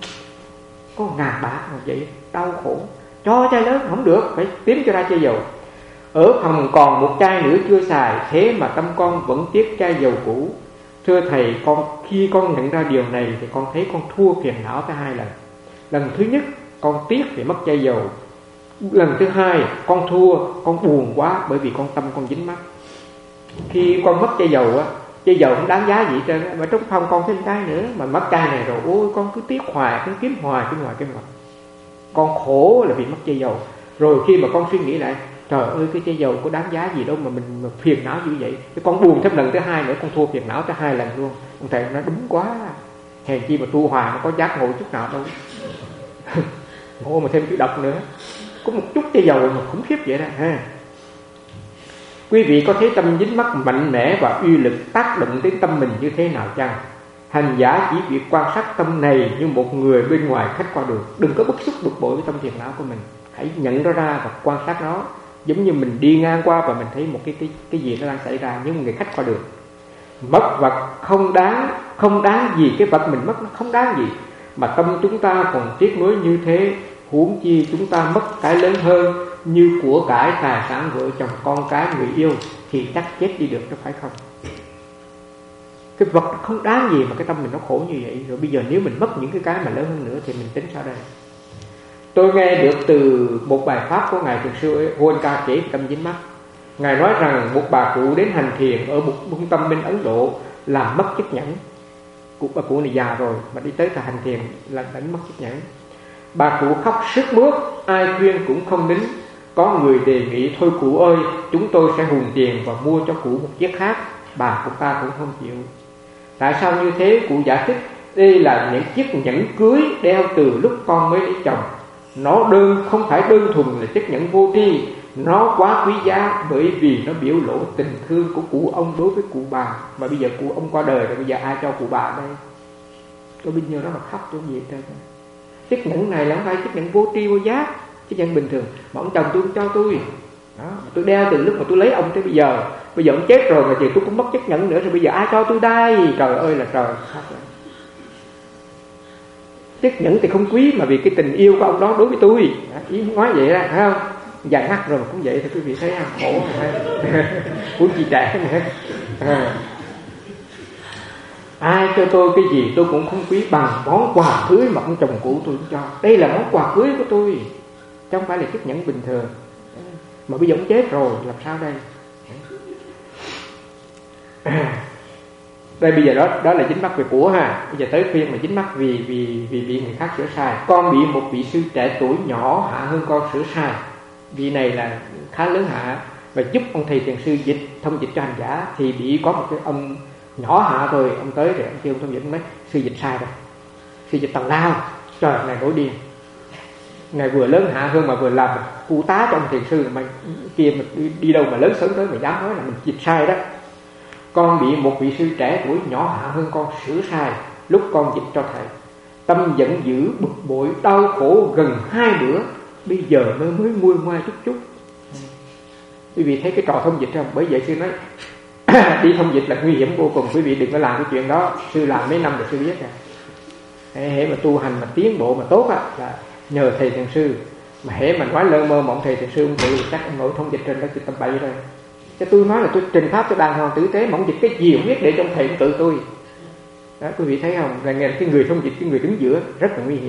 Có 1.000 bạc mà vậy đau khổ, cho chai lớn không được, phải kiếm cho ra chai dầu. Ở phòng còn một chai nữa chưa xài, thế mà tâm con vẫn tiếc chai dầu cũ. Thưa thầy, khi con nhận ra điều này thì con thấy con thua phiền não tới 2 lần. Lần thứ nhất con tiếc vì mất chai dầu. Lần thứ hai con thua, con buồn quá bởi vì con tâm con dính mắc. Khi con mất chai dầu á, chai dầu không đáng giá gì hết trơn á, mà trong phòng con thêm chai nữa, mà mất chai này rồi, ôi con cứ tiếc hoài, cứ kiếm hoài. Con khổ là vì mất chai dầu. Rồi khi mà con suy nghĩ lại, trời ơi cái chai dầu có đáng giá gì đâu mà mình mà phiền não như vậy. Cái con buồn thêm lần thứ hai nữa, con thua phiền não tới 2 lần luôn. Ông thầy nói đúng quá, hèn chi mà tu hoài nó có giác ngộ chút nào đâu. Ngộ mà thêm chữ độc nữa, có một chút chai dầu mà khủng khiếp vậy đó ha. Quý vị có thấy tâm dính mắc mạnh mẽ và uy lực tác động đến tâm mình như thế nào chăng? Hành giả chỉ việc quan sát tâm này như một người bên ngoài khách qua đường. Đừng có bức xúc bực bội với tâm phiền não của mình. Hãy nhận nó ra và quan sát nó. Giống như mình đi ngang qua và mình thấy một cái gì nó đang xảy ra, như một người khách qua đường. Mất vật không đáng gì, cái vật mình mất nó không đáng gì, mà tâm chúng ta còn tiếc nuối như thế, huống chi chúng ta mất cái lớn hơn như của cải tài sản vợ chồng con cái người yêu thì chắc chết đi được, có phải không? Cái vật không đáng gì mà cái tâm mình nó khổ như vậy. Rồi bây giờ nếu mình mất những cái mà lớn hơn nữa thì mình tính sao đây? Tôi nghe được từ một bài pháp của ngài thiền sư Goenka kể về tâm dính mắc. Ngài nói rằng một bà cụ đến hành thiền ở một trung tâm bên Ấn Độ làm mất chiếc nhẫn. Bà cụ này già rồi mà đi tới hành thiền là đánh mất chiếc nhẫn. Bà cụ khóc sướt mướt, ai khuyên cũng không nín. Có người đề nghị thôi cụ ơi, chúng tôi sẽ hùn tiền và mua cho cụ một chiếc khác. Bà cụ ta cũng không chịu. Tại sao như thế? Cụ giải thích đây là những chiếc nhẫn cưới đeo từ lúc con mới lấy chồng. Nó không phải đơn thuần là chiếc nhẫn vô tri, nó quá quý giá bởi vì nó biểu lộ tình thương của cụ ông đối với cụ bà. Mà bây giờ cụ ông qua đời rồi, bây giờ ai cho cụ bà đây? Tôi bây giờ nó mà khóc tôi gì hết trơn. Chiếc nhẫn này là không phải chiếc nhẫn vô tri vô giá, chiếc nhẫn bình thường mà ông chồng tôi cho tôi đó, tôi đeo từ lúc mà tôi lấy ông tới bây giờ ông chết rồi mà thì tôi cũng mất chiếc nhẫn nữa, rồi bây giờ ai cho tôi đây? Trời ơi là trời. Chiếc nhẫn thì không quý mà vì cái tình yêu của ông đó đối với tôi. Ý nói vậy đó, thấy không? Dài ngắt rồi mà cũng vậy thì quý vị thấy không? Khổ rồi. Muốn chi trẻ nữa. Ai cho tôi cái gì tôi cũng không quý bằng món quà cưới mà ông chồng cũ tôi cho. Đây là món quà cưới của tôi, chứ không phải là chiếc nhẫn bình thường. Mà bây giờ ông chết rồi làm sao đây? Đây bây giờ đó là dính mắc về của ha. Bây giờ tới phiên mà dính mắc vì bị người khác sửa sai. Con bị một vị sư trẻ tuổi nhỏ hạ hơn con sửa sai. Vị này là khá lớn hạ và giúp ông thầy thiền sư thông dịch cho hành giả. Thì bị có một cái ông nhỏ hạ thôi, ông tới rồi ông kêu ông thông dịch, nói sư dịch sai rồi, sư dịch tào lao. Trời, này nổi điên. Ngài vừa lớn hạ hơn mà vừa làm phụ tá cho ông thiền sư, mà kia mà đi đâu mà lớn sớm tới mà dám nói là mình dịch sai đó. Con bị một vị sư trẻ tuổi nhỏ hạ hơn con sửa sai lúc con dịch cho thầy. Tâm giận dữ, bực bội, đau khổ gần 2 bữa, bây giờ mới nguôi ngoai chút. Quý vị thấy cái trò thông dịch không? Bởi vậy sư nói đi thông dịch là nguy hiểm vô cùng. Quý vị đừng có làm cái chuyện đó. Sư làm mấy năm rồi sư biết rồi. Hễ mà tu hành mà tiến bộ mà tốt á là nhờ thầy thiền sư. Mà hễ mà nói lơ mơ mà ông thầy thiền sư ông tự chắc ông ngồi thông dịch trên đó chữ tâm bậy rồi. Chứ tôi nói là tôi trình pháp cho đàng hoàng tử tế, mà ông dịch cái gì không biết để cho ông thầy ông tự tôi. Đó, quý vị thấy không? Là cái người thông dịch, cái người đứng giữa rất là nguy hiểm.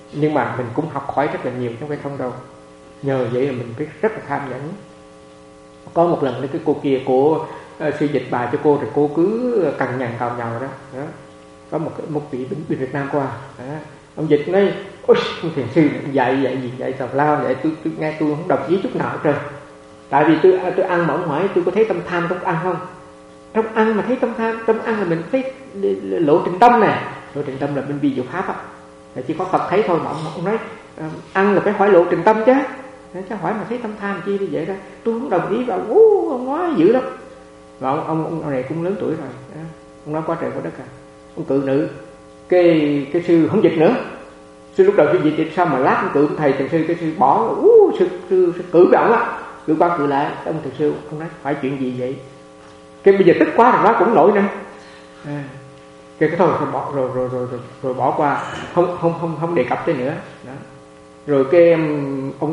Nhưng mà mình cũng học hỏi rất là nhiều, không phải không đâu. Nhờ vậy là mình biết rất là tham nhẫn. Có một lần cái cô kia, cô sư dịch bài cho cô, rồi cô cứ cằn nhằn cào nhào đó. Có một vị bên Việt Nam qua đó. Ông dịch nói: ôi thiền sư dạy gì dạy tào lao vậy, tôi nghe tôi không đồng ý chút nào hết trơn. Tại vì tôi ăn mà ông hỏi tôi có thấy tâm tham trong ăn không? Trong ăn mà thấy tâm tham, trong ăn là mình thấy lộ trình tâm nè. Lộ trình tâm là bên vi diệu pháp á, chỉ có Phật thấy thôi. Mà ông nói ăn là phải hỏi lộ trình tâm chứ. Chứ hỏi mà thấy tâm tham chi như vậy đó, tôi không đồng ý. Và ông nói dữ lắm. Và ông này cũng lớn tuổi rồi, ông nói quá trời quá đất à. Ông cự nữ cái sư không dịch nữa. Sư lúc đầu sư dịch sao mà lát ông cự thầy thầy sư, cái sư bỏ. Sư cự với ông á, cự qua cự lại. Ông thầy sư ông nói phải chuyện gì vậy? Cái bây giờ tức quá rồi, nó cũng nổi nữa. Cái thôi bỏ rồi bỏ qua, không đề cập tới nữa đó. Rồi cái ông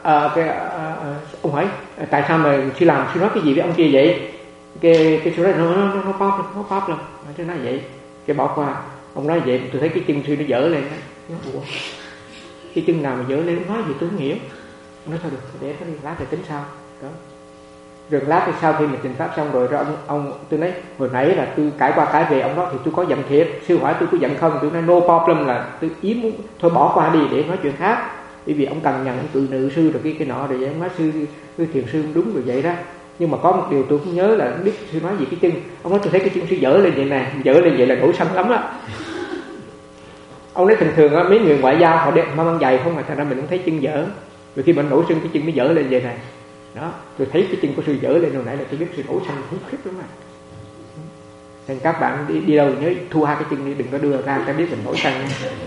hỏi tại sao mà sư làm, sư nói cái gì với ông kia vậy? Cái sư nói nó pháp lắm, sư nói vậy. Cái bỏ qua. Ông nói vậy tôi thấy cái chân sư nó dở lên đó. Nó ủa, cái chân nào mà dở lên, nói gì tôi không hiểu. Ông nói thôi được, để nó đi, lát rồi tính sao đó. Rồi lát thì sau khi mình trình pháp xong rồi ông tôi nói hồi nãy là tôi cãi qua cãi về, ông nói thì tôi có giận thiệt. Sư hỏi tôi có giận không, tôi nói no problem, là tôi ý muốn thôi bỏ qua đi để nói chuyện khác. Bởi vì ông cần nhận ông tự nữ sư rồi cái nọ rồi vậy. Ông nói sư thiền sư đúng rồi vậy đó. Nhưng mà có một điều tôi không nhớ là không biết sư nói gì cái chân. Ông nói tôi thấy cái chân sư dở lên vậy nè, dở lên vậy là nổi sân lắm đó. Ông nói thường thường á, mấy người ngoại giao họ đem mang giày không mà thành ra mình không thấy chân dở. Rồi khi mình nổi sân cái chân nó dở lên vậy này đó, tôi thấy cái chân của sư dở lên hồi nãy là tôi biết sư nổi sân khủng khiếp lắm mà. Nên các bạn đi đâu nhớ thu hai cái chân đi, đừng có đưa ra cái biết mình nổi sân.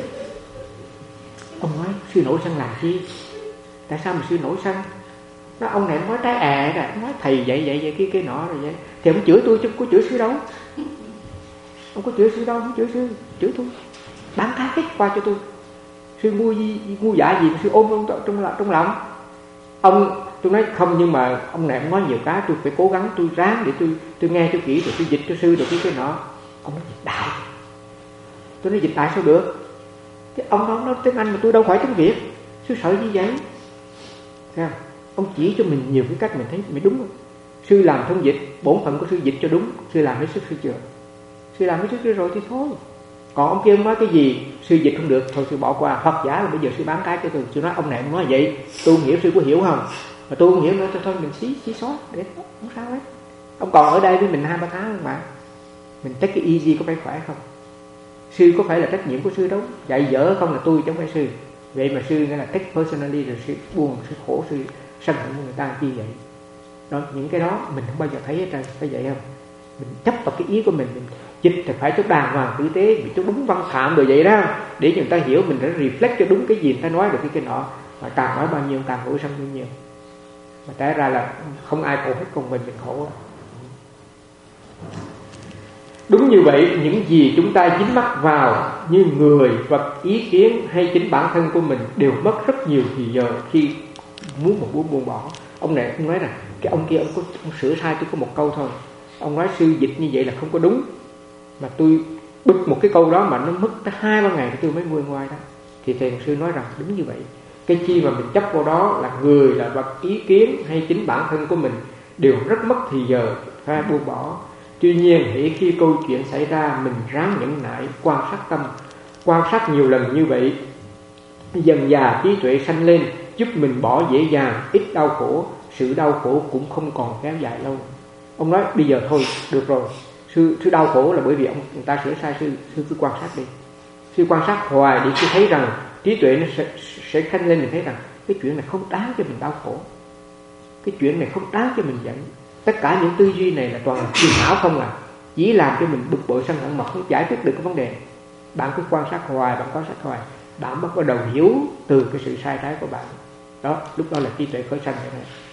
Ông nói sư nổi sân làm chi? Tại sao mà sư nổi sân? Nó ông này nói trái rồi, nói thầy vậy cái nọ rồi vậy. Thì ông chửi tôi chứ có chửi sư đâu. Ông có chửi sư đâu, không chửi sư, chửi tôi. Bán cái hết qua cho tôi. Sư ngu dạ gì mà sư ôm trong lòng. Tôi nói không, nhưng mà ông này ông nói nhiều cái, tôi phải cố gắng, tôi ráng để tôi nghe cho kỹ rồi tôi dịch cho sư rồi cái nọ. Ông nói dịch đại. Tôi nói dịch đại sao được? Chứ ông nói tiếng Anh mà tôi đâu phải tiếng Việt. Sư sợ gì vậy? Thấy không? Ông chỉ cho mình nhiều cái cách mình thấy mình đúng không? Sư làm thông dịch, bổn phận của sư dịch cho đúng, sư làm hết sức sư chưa? Sư làm hết sức chưa rồi thì thôi. Còn ông kia ông nói cái gì sư dịch không được, thôi sư bỏ qua. Phật giả là bây giờ sư bán cái cho tôi. Sư nói ông này ông nói vậy, tôi không hiểu, sư có hiểu không? Mà tôi không hiểu nữa, thôi mình xí xóa để không sao hết. Ông còn ở đây với mình 2-3 tháng không bạn? Mình take cái easy có phải khỏe không? Sư có phải là trách nhiệm của sư đâu, dạy dở không là tôi chứ không phải sư. Vậy mà sư nghĩa là take personally, rồi sư buồn, sư khổ, sư sân hận người ta chi vậy đó. Những cái đó mình không bao giờ thấy hết trơn, phải vậy không? Mình chấp vào cái ý của mình dịch thì phải cho đàng hoàng tử tế, bị cho đúng văn phạm rồi vậy đó, để người ta hiểu mình đã reflect cho đúng cái gì người ta nói được cái nọ. Mà càng nói bao nhiêu càng khổ sân bao nhiêu. Mà té ra là không ai khổ hết, còn mình khổ. Đúng như vậy, những gì chúng ta dính mắc vào như người, vật, ý kiến hay chính bản thân của mình đều mất rất nhiều thì giờ khi muốn buông bỏ. Ông này ông nói là cái ông kia ông sửa sai tôi có một câu thôi. Ông nói sư dịch như vậy là không có đúng. Mà tôi bực một cái câu đó mà nó mất tới 2-3 ngày tôi mới nguôi ngoai đó. Thì thiền sư nói rằng đúng như vậy. Cái chi mà mình chấp vào đó là người, là vật, ý kiến hay chính bản thân của mình đều rất mất thì giờ phải buông bỏ. Tuy nhiên hễ khi câu chuyện xảy ra, mình ráng nhẫn nại, quan sát tâm, quan sát nhiều lần như vậy, dần dà trí tuệ sanh lên, giúp mình bỏ dễ dàng, ít đau khổ. Sự đau khổ cũng không còn kéo dài lâu. Ông nói bây giờ thôi được rồi, sư đau khổ là bởi vì người ta sửa sai, sư cứ quan sát đi. Sư quan sát hoài để sư thấy rằng trí tuệ nó sẽ sanh lên, mình thấy rằng cái chuyện này không đáng cho mình đau khổ, cái chuyện này không đáng cho mình giận. Tất cả những tư duy này là toàn là phiền não không à, chỉ làm cho mình bực bội sân hận mà không giải quyết được cái vấn đề. Bạn cứ quan sát hoài, bạn bắt đầu hiểu từ cái sự sai trái của bạn. Đó, lúc đó là trí tuệ khởi sanh.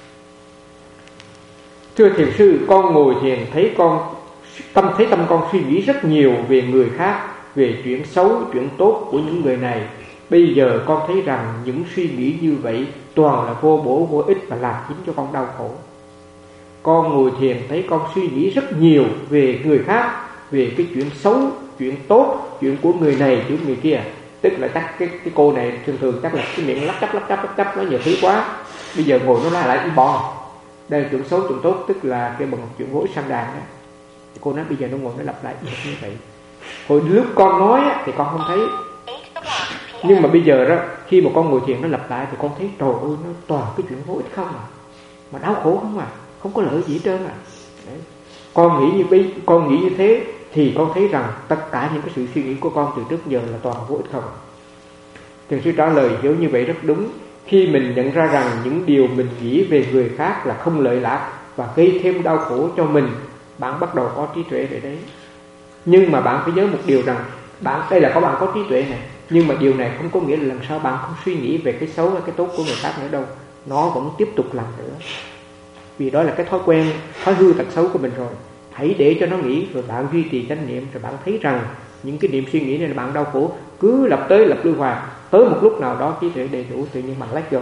Thưa thiền sư, con ngồi thiền thấy tâm con suy nghĩ rất nhiều về người khác, về chuyện xấu, chuyện tốt của những người này. Bây giờ con thấy rằng những suy nghĩ như vậy toàn là vô bổ, vô ích và làm chính cho con đau khổ. Con ngồi thiền thấy con suy nghĩ rất nhiều về người khác, về cái chuyện xấu, chuyện tốt, chuyện của người này, chuyện người kia. Tức là chắc cái cô này thường chắc là cái miệng lắp chắp nói nhiều thứ quá. Bây giờ ngồi nó lại y bò. Đây là chuyện xấu chuyện tốt, tức là cái bằng chuyện gối sang đàn đó. Cô nói bây giờ nó ngồi nó lặp lại như vậy. Hồi lúc con nói thì con không thấy, nhưng mà bây giờ đó khi mà con ngồi thiền nó lặp lại thì con thấy trời ơi, nó toàn cái chuyện vô ích không à, mà đau khổ không à, không có lợi gì hết trơn à. Đấy. Con nghĩ như thế thì con thấy rằng tất cả những cái sự suy nghĩ của con từ trước giờ là toàn vô ích không. Thiền sư trả lời hiểu như vậy rất đúng. Khi mình nhận ra rằng những điều mình nghĩ về người khác là không lợi lạc và gây thêm đau khổ cho mình, bạn bắt đầu có trí tuệ về đấy. Nhưng mà bạn phải nhớ một điều rằng đây là bạn có trí tuệ này, nhưng mà điều này không có nghĩa là lần sau bạn không suy nghĩ về cái xấu hay cái tốt của người khác nữa đâu. Nó vẫn tiếp tục làm nữa, vì đó là cái thói quen, thói hư tật xấu của mình rồi. Hãy để cho nó nghĩ, rồi bạn duy trì chánh niệm, rồi bạn thấy rằng những cái niệm suy nghĩ này là bạn đau khổ, cứ lặp tới lặp lui hoài, tới một lúc nào đó trí tuệ đầy đủ tự nhiên bạn lách rồi.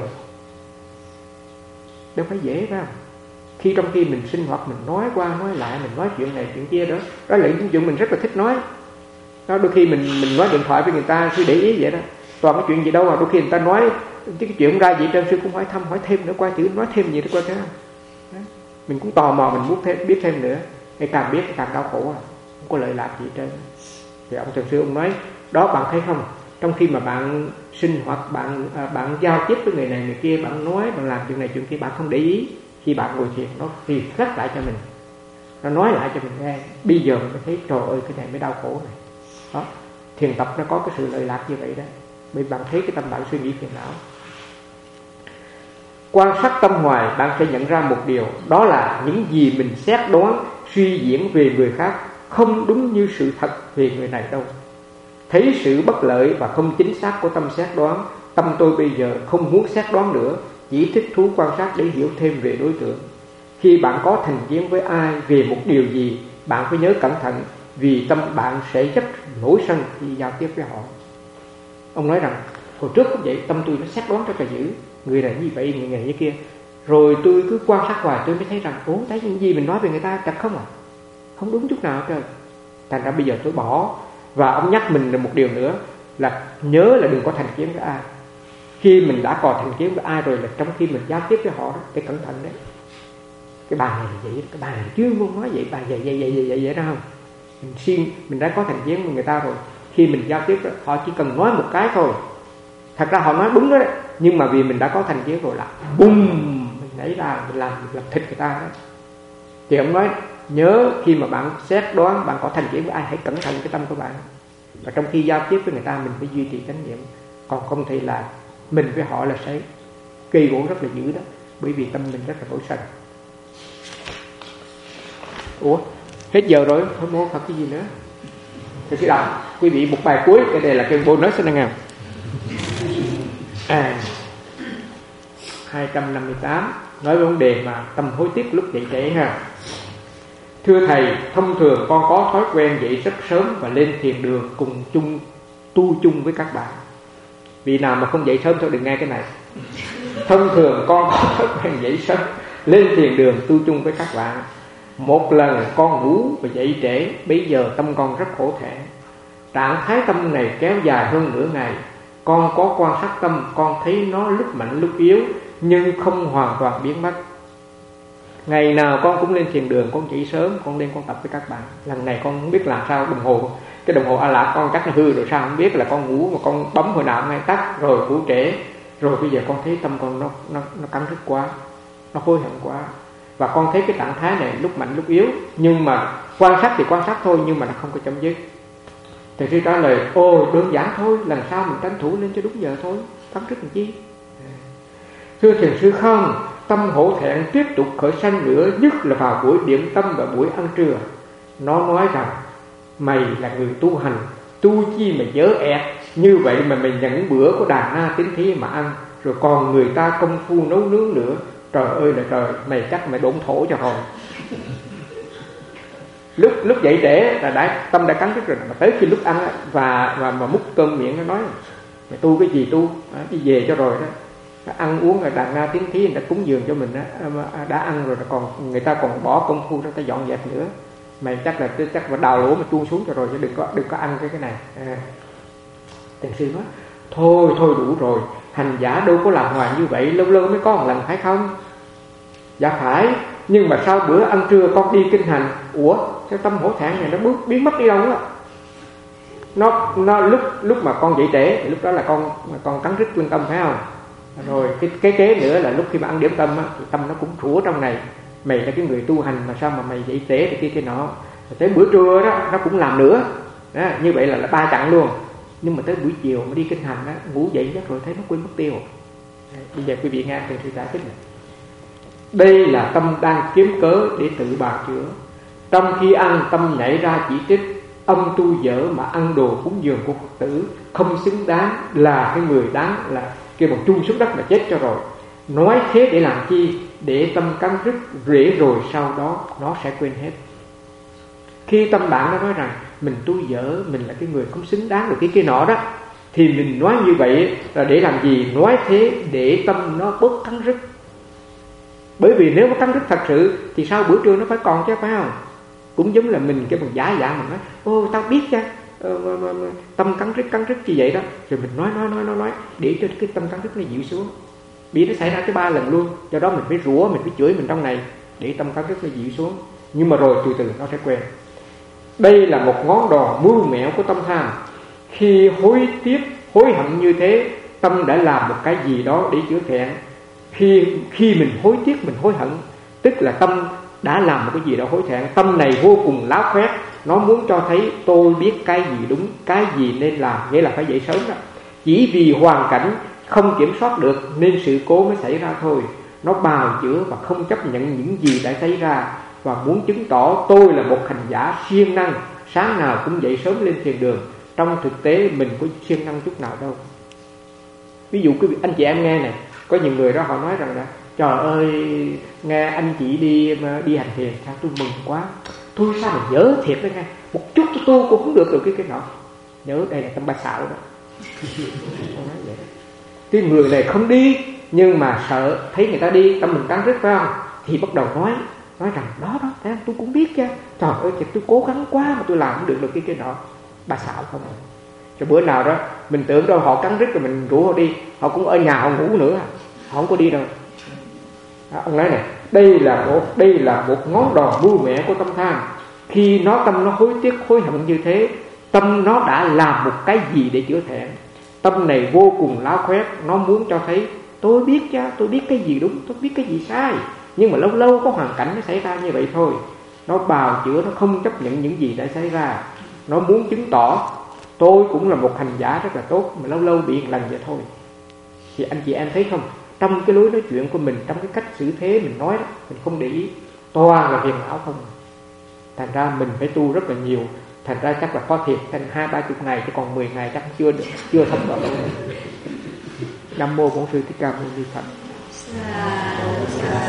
Đâu phải dễ phải không? Trong khi mình sinh hoạt mình nói qua nói lại, mình nói chuyện này chuyện kia đó là những chuyện mình rất là thích nói. Đó, đôi khi mình nói điện thoại với người ta sư để ý vậy đó, toàn cái chuyện gì đâu mà đôi khi người ta nói cái chuyện không ra gì trên sư cũng hỏi thăm hỏi thêm nữa, qua chữ nói thêm gì nữa qua thế không? Mình cũng tò mò, mình muốn biết thêm nữa. Cái càng biết càng đau khổ, không có lợi lạc gì trên. Thì ông Thiền sư ông nói đó, bạn thấy không, trong khi mà bạn sinh hoạt, bạn giao tiếp với người này người kia, bạn nói, bạn làm chuyện này chuyện kia, bạn không để ý, khi bạn ngồi thiền nó thì khắc lại cho mình, nó nói lại cho mình nghe. Bây giờ mình mới thấy trời ơi, cái này mới đau khổ này. Đó, thiền tập nó có cái sự lợi lạc như vậy đó. Bởi bạn thấy cái tâm bạn suy nghĩ phiền não. Quan sát tâm hoài, bạn sẽ nhận ra một điều, đó là những gì mình xét đoán, suy diễn về người khác không đúng như sự thật về người này đâu. Thấy sự bất lợi và không chính xác của tâm xét đoán, tâm tôi bây giờ không muốn xét đoán nữa, chỉ thích thú quan sát để hiểu thêm về đối tượng. Khi bạn có thành kiến với ai về một điều gì, bạn phải nhớ cẩn thận, vì tâm bạn sẽ rất nổi sân khi giao tiếp với họ. Ông nói rằng hồi trước cũng vậy, tâm tôi nó xét đoán rất là dữ, người này như vậy, người này như kia. Rồi tôi cứ quan sát hoài, tôi mới thấy rằng thấy những gì mình nói về người ta thật không à, không đúng chút nào hết trơn. Thành ra bây giờ tôi bỏ. Và ông nhắc mình là một điều nữa, là nhớ là đừng có thành kiến với ai. Khi mình đã có thành kiến với ai rồi, là trong khi mình giao tiếp với họ đó, phải cẩn thận đấy. Cái bà này vậy, cái bà này chuyên môn nói vậy, bà vậy đó không? Mình đã có thành kiến với người ta rồi. Khi mình giao tiếp đó, họ chỉ cần nói một cái thôi, thật ra họ nói đúng đó đấy, nhưng mà vì mình đã có thành kiến rồi là bùm, mình nảy ra, mình làm thịt người ta đó. Thì ông nói nhớ khi mà bạn xét đoán, bạn có thành kiến với ai, hãy cẩn thận cái tâm của bạn. Và trong khi giao tiếp với người ta, mình phải duy trì chánh niệm. Còn không thì là mình với họ là sẽ gây gỗ rất là dữ đó, bởi vì tâm mình rất là nổi sân. Ủa, hết giờ rồi, thôi mua thật cái gì nữa. Thì sẽ đọc quý vị một bài cuối, cái này là cái bonus nè nghe. 258 nói về vấn đề mà tâm hối tiếc lúc dậy trễ ha. Thưa thầy, thông thường con có thói quen dậy rất sớm và lên thiền đường cùng tu chung với các bạn. Vì nào mà không dậy sớm thôi đừng nghe cái này. Thông thường con có thói quen dậy sớm, lên thiền đường tu chung với các bạn. Một lần con ngủ và dậy trễ, bây giờ tâm con rất khổ thể. Trạng thái tâm này kéo dài hơn nửa ngày. Con có quan sát tâm, con thấy nó lúc mạnh lúc yếu, nhưng không hoàn toàn biến mất. Ngày nào con cũng lên thiền đường, con dậy sớm, con lên con tập với các bạn. Lần này con không biết làm sao, cái đồng hồ A Lạc con chắc là hư rồi sao không biết, là con ngủ mà con bấm hồi nào ngay tắt, rồi ngủ trễ. Rồi bây giờ con thấy tâm con nó cắn rứt quá, nó hối hận quá. Và con thấy cái trạng thái này lúc mạnh lúc yếu, nhưng mà quan sát thì quan sát thôi, nhưng mà nó không có chấm dứt. Thầy sư trả lời, đơn giản thôi, lần sau mình tranh thủ lên cho đúng giờ thôi, cắn rứt làm chi. Thưa thiền sư không, tâm hổ thẹn tiếp tục khởi sanh nữa, nhất là vào buổi điểm tâm và buổi ăn trưa. Nó nói rằng mày là người tu hành, tu chi mà dở ẹt, như vậy mà mày nhận bữa của Đà Na Tín Thí mà ăn, rồi còn người ta công phu nấu nướng nữa. Trời ơi là trời, mày chắc mày đốn thổ cho rồi. Lúc dậy trễ là tâm đã cắn rứt rồi, mà tới khi lúc ăn và múc cơm miệng nó nói mày tu cái gì tu, đi về cho rồi đó. Ăn uống là Đàn Na Tín Thí người ta cúng dường cho mình đó, đã ăn rồi, còn người ta còn bỏ công phu ra ta dọn dẹp nữa. Mày chắc là đào lỗ mà chuông xuống cho rồi, chứ đừng có ăn cái này. Thiền sư nói thôi đủ rồi, hành giả đâu có làm hoài như vậy, lâu lâu mới có một lần phải không? Dạ phải, nhưng mà sau bữa ăn trưa con đi kinh hành, ủa cái tâm hổ thẹn này nó biến mất đi đâu á? Nó lúc mà con dậy trễ thì lúc đó là con cắn rứt chuyên tâm phải không? Rồi cái kế nữa là lúc khi mà ăn điểm tâm á, thì tâm nó cũng rủa trong này, mày là cái người tu hành mà sao mà mày dậy trễ thì cái nọ. Tới bữa trưa đó nó cũng làm nữa đó, như vậy là 3 chặng luôn. Nhưng mà tới buổi chiều mà đi kinh hành đó, ngủ dậy giấc rồi thấy nó quên mất tiêu. Bây giờ quý vị nghe Thiền sư giải thích này. Đây là tâm đang kiếm cớ để tự bào chữa. Trong khi ăn, tâm nhảy ra chỉ trích ông tu dở mà ăn đồ cúng dường của Phật tử, không xứng đáng, là cái người đáng là kêu bằng chui xuống đất mà chết cho rồi. Nói thế để làm chi? Để tâm cắn rứt rễ rồi sau đó nó sẽ quên hết. Khi tâm bạn nó nói rằng mình tu dở, mình là cái người không xứng đáng được cái nọ đó, thì mình nói như vậy là để làm gì? Nói thế để tâm nó bớt cắn rứt. Bởi vì nếu nó cắn rứt thật sự thì sau bữa trưa nó phải còn chứ, phải không? Cũng giống là mình cái bằng giả mình nói ô tao biết chứ, tâm cắn rứt như vậy đó, rồi mình nói để cho cái tâm cắn rứt nó dịu xuống. Bị nó xảy ra tới 3 lần luôn, do đó mình phải rủa, mình phải chửi mình trong này để tâm cắn rứt nó dịu xuống. Nhưng mà rồi từ từ nó sẽ quen. Đây là một ngón đòn mưu mẹo của tâm tham. Khi hối tiếc, hối hận như thế, tâm đã làm một cái gì đó để chữa thẹn. Khi mình hối tiếc, mình hối hận, tức là tâm đã làm một cái gì đó hối thẹn. Tâm này vô cùng láo khoét, nó muốn cho thấy tôi biết cái gì đúng, cái gì nên làm, nghĩa là phải dậy sớm đó. Chỉ vì hoàn cảnh không kiểm soát được nên sự cố mới xảy ra thôi. Nó bào chữa và không chấp nhận những gì đã xảy ra, và muốn chứng tỏ tôi là một hành giả siêng năng, sáng nào cũng dậy sớm lên thiền đường. Trong thực tế mình có siêng năng chút nào đâu. Ví dụ quý vị anh chị em nghe này, có nhiều người đó họ nói rằng là trời ơi, nghe anh chị đi hành thiền sao tôi mừng quá, tôi sao mà nhớ thiệt đó nghe, một chút tôi cũng không được cái nọ. Nhớ đây là tâm ba xạo đó. Cái người này không đi nhưng mà sợ thấy người ta đi, tâm mình cắn rứt phải không, thì bắt đầu nói rằng đó thấy tôi cũng biết chứ, trời ơi tôi cố gắng quá mà tôi làm không được cái nọ. Ba xạo không. Cho bữa nào đó mình tưởng đâu họ cắn rứt rồi mình rủ họ đi, họ cũng ở nhà họ ngủ nữa, họ không có đi đâu. Đó, ông nói này, đây là một ngón đòn mưu mẹ của tâm tham. Khi tâm nó hối tiếc hối hận như thế, tâm nó đã làm một cái gì để chữa thẹn. Tâm này vô cùng láo khoét, nó muốn cho thấy tôi biết chứ, tôi biết cái gì đúng, tôi biết cái gì sai, nhưng mà lâu lâu có hoàn cảnh nó xảy ra như vậy thôi. Nó bào chữa, nó không chấp nhận những gì đã xảy ra. Nó muốn chứng tỏ tôi cũng là một hành giả rất là tốt, mà lâu lâu bị một lần vậy thôi. Thì anh chị em thấy không, trong cái lối nói chuyện của mình, trong cái cách xử thế mình nói đó, mình không để ý, toàn là phiền não không. Thành ra mình phải tu rất là nhiều. Thành ra chắc là có thiệt thành 20-30 ngày, chứ còn 10 ngày chắc chưa thông được. Nam mô Bổn Sư Thích Ca Mâu Ni Phật.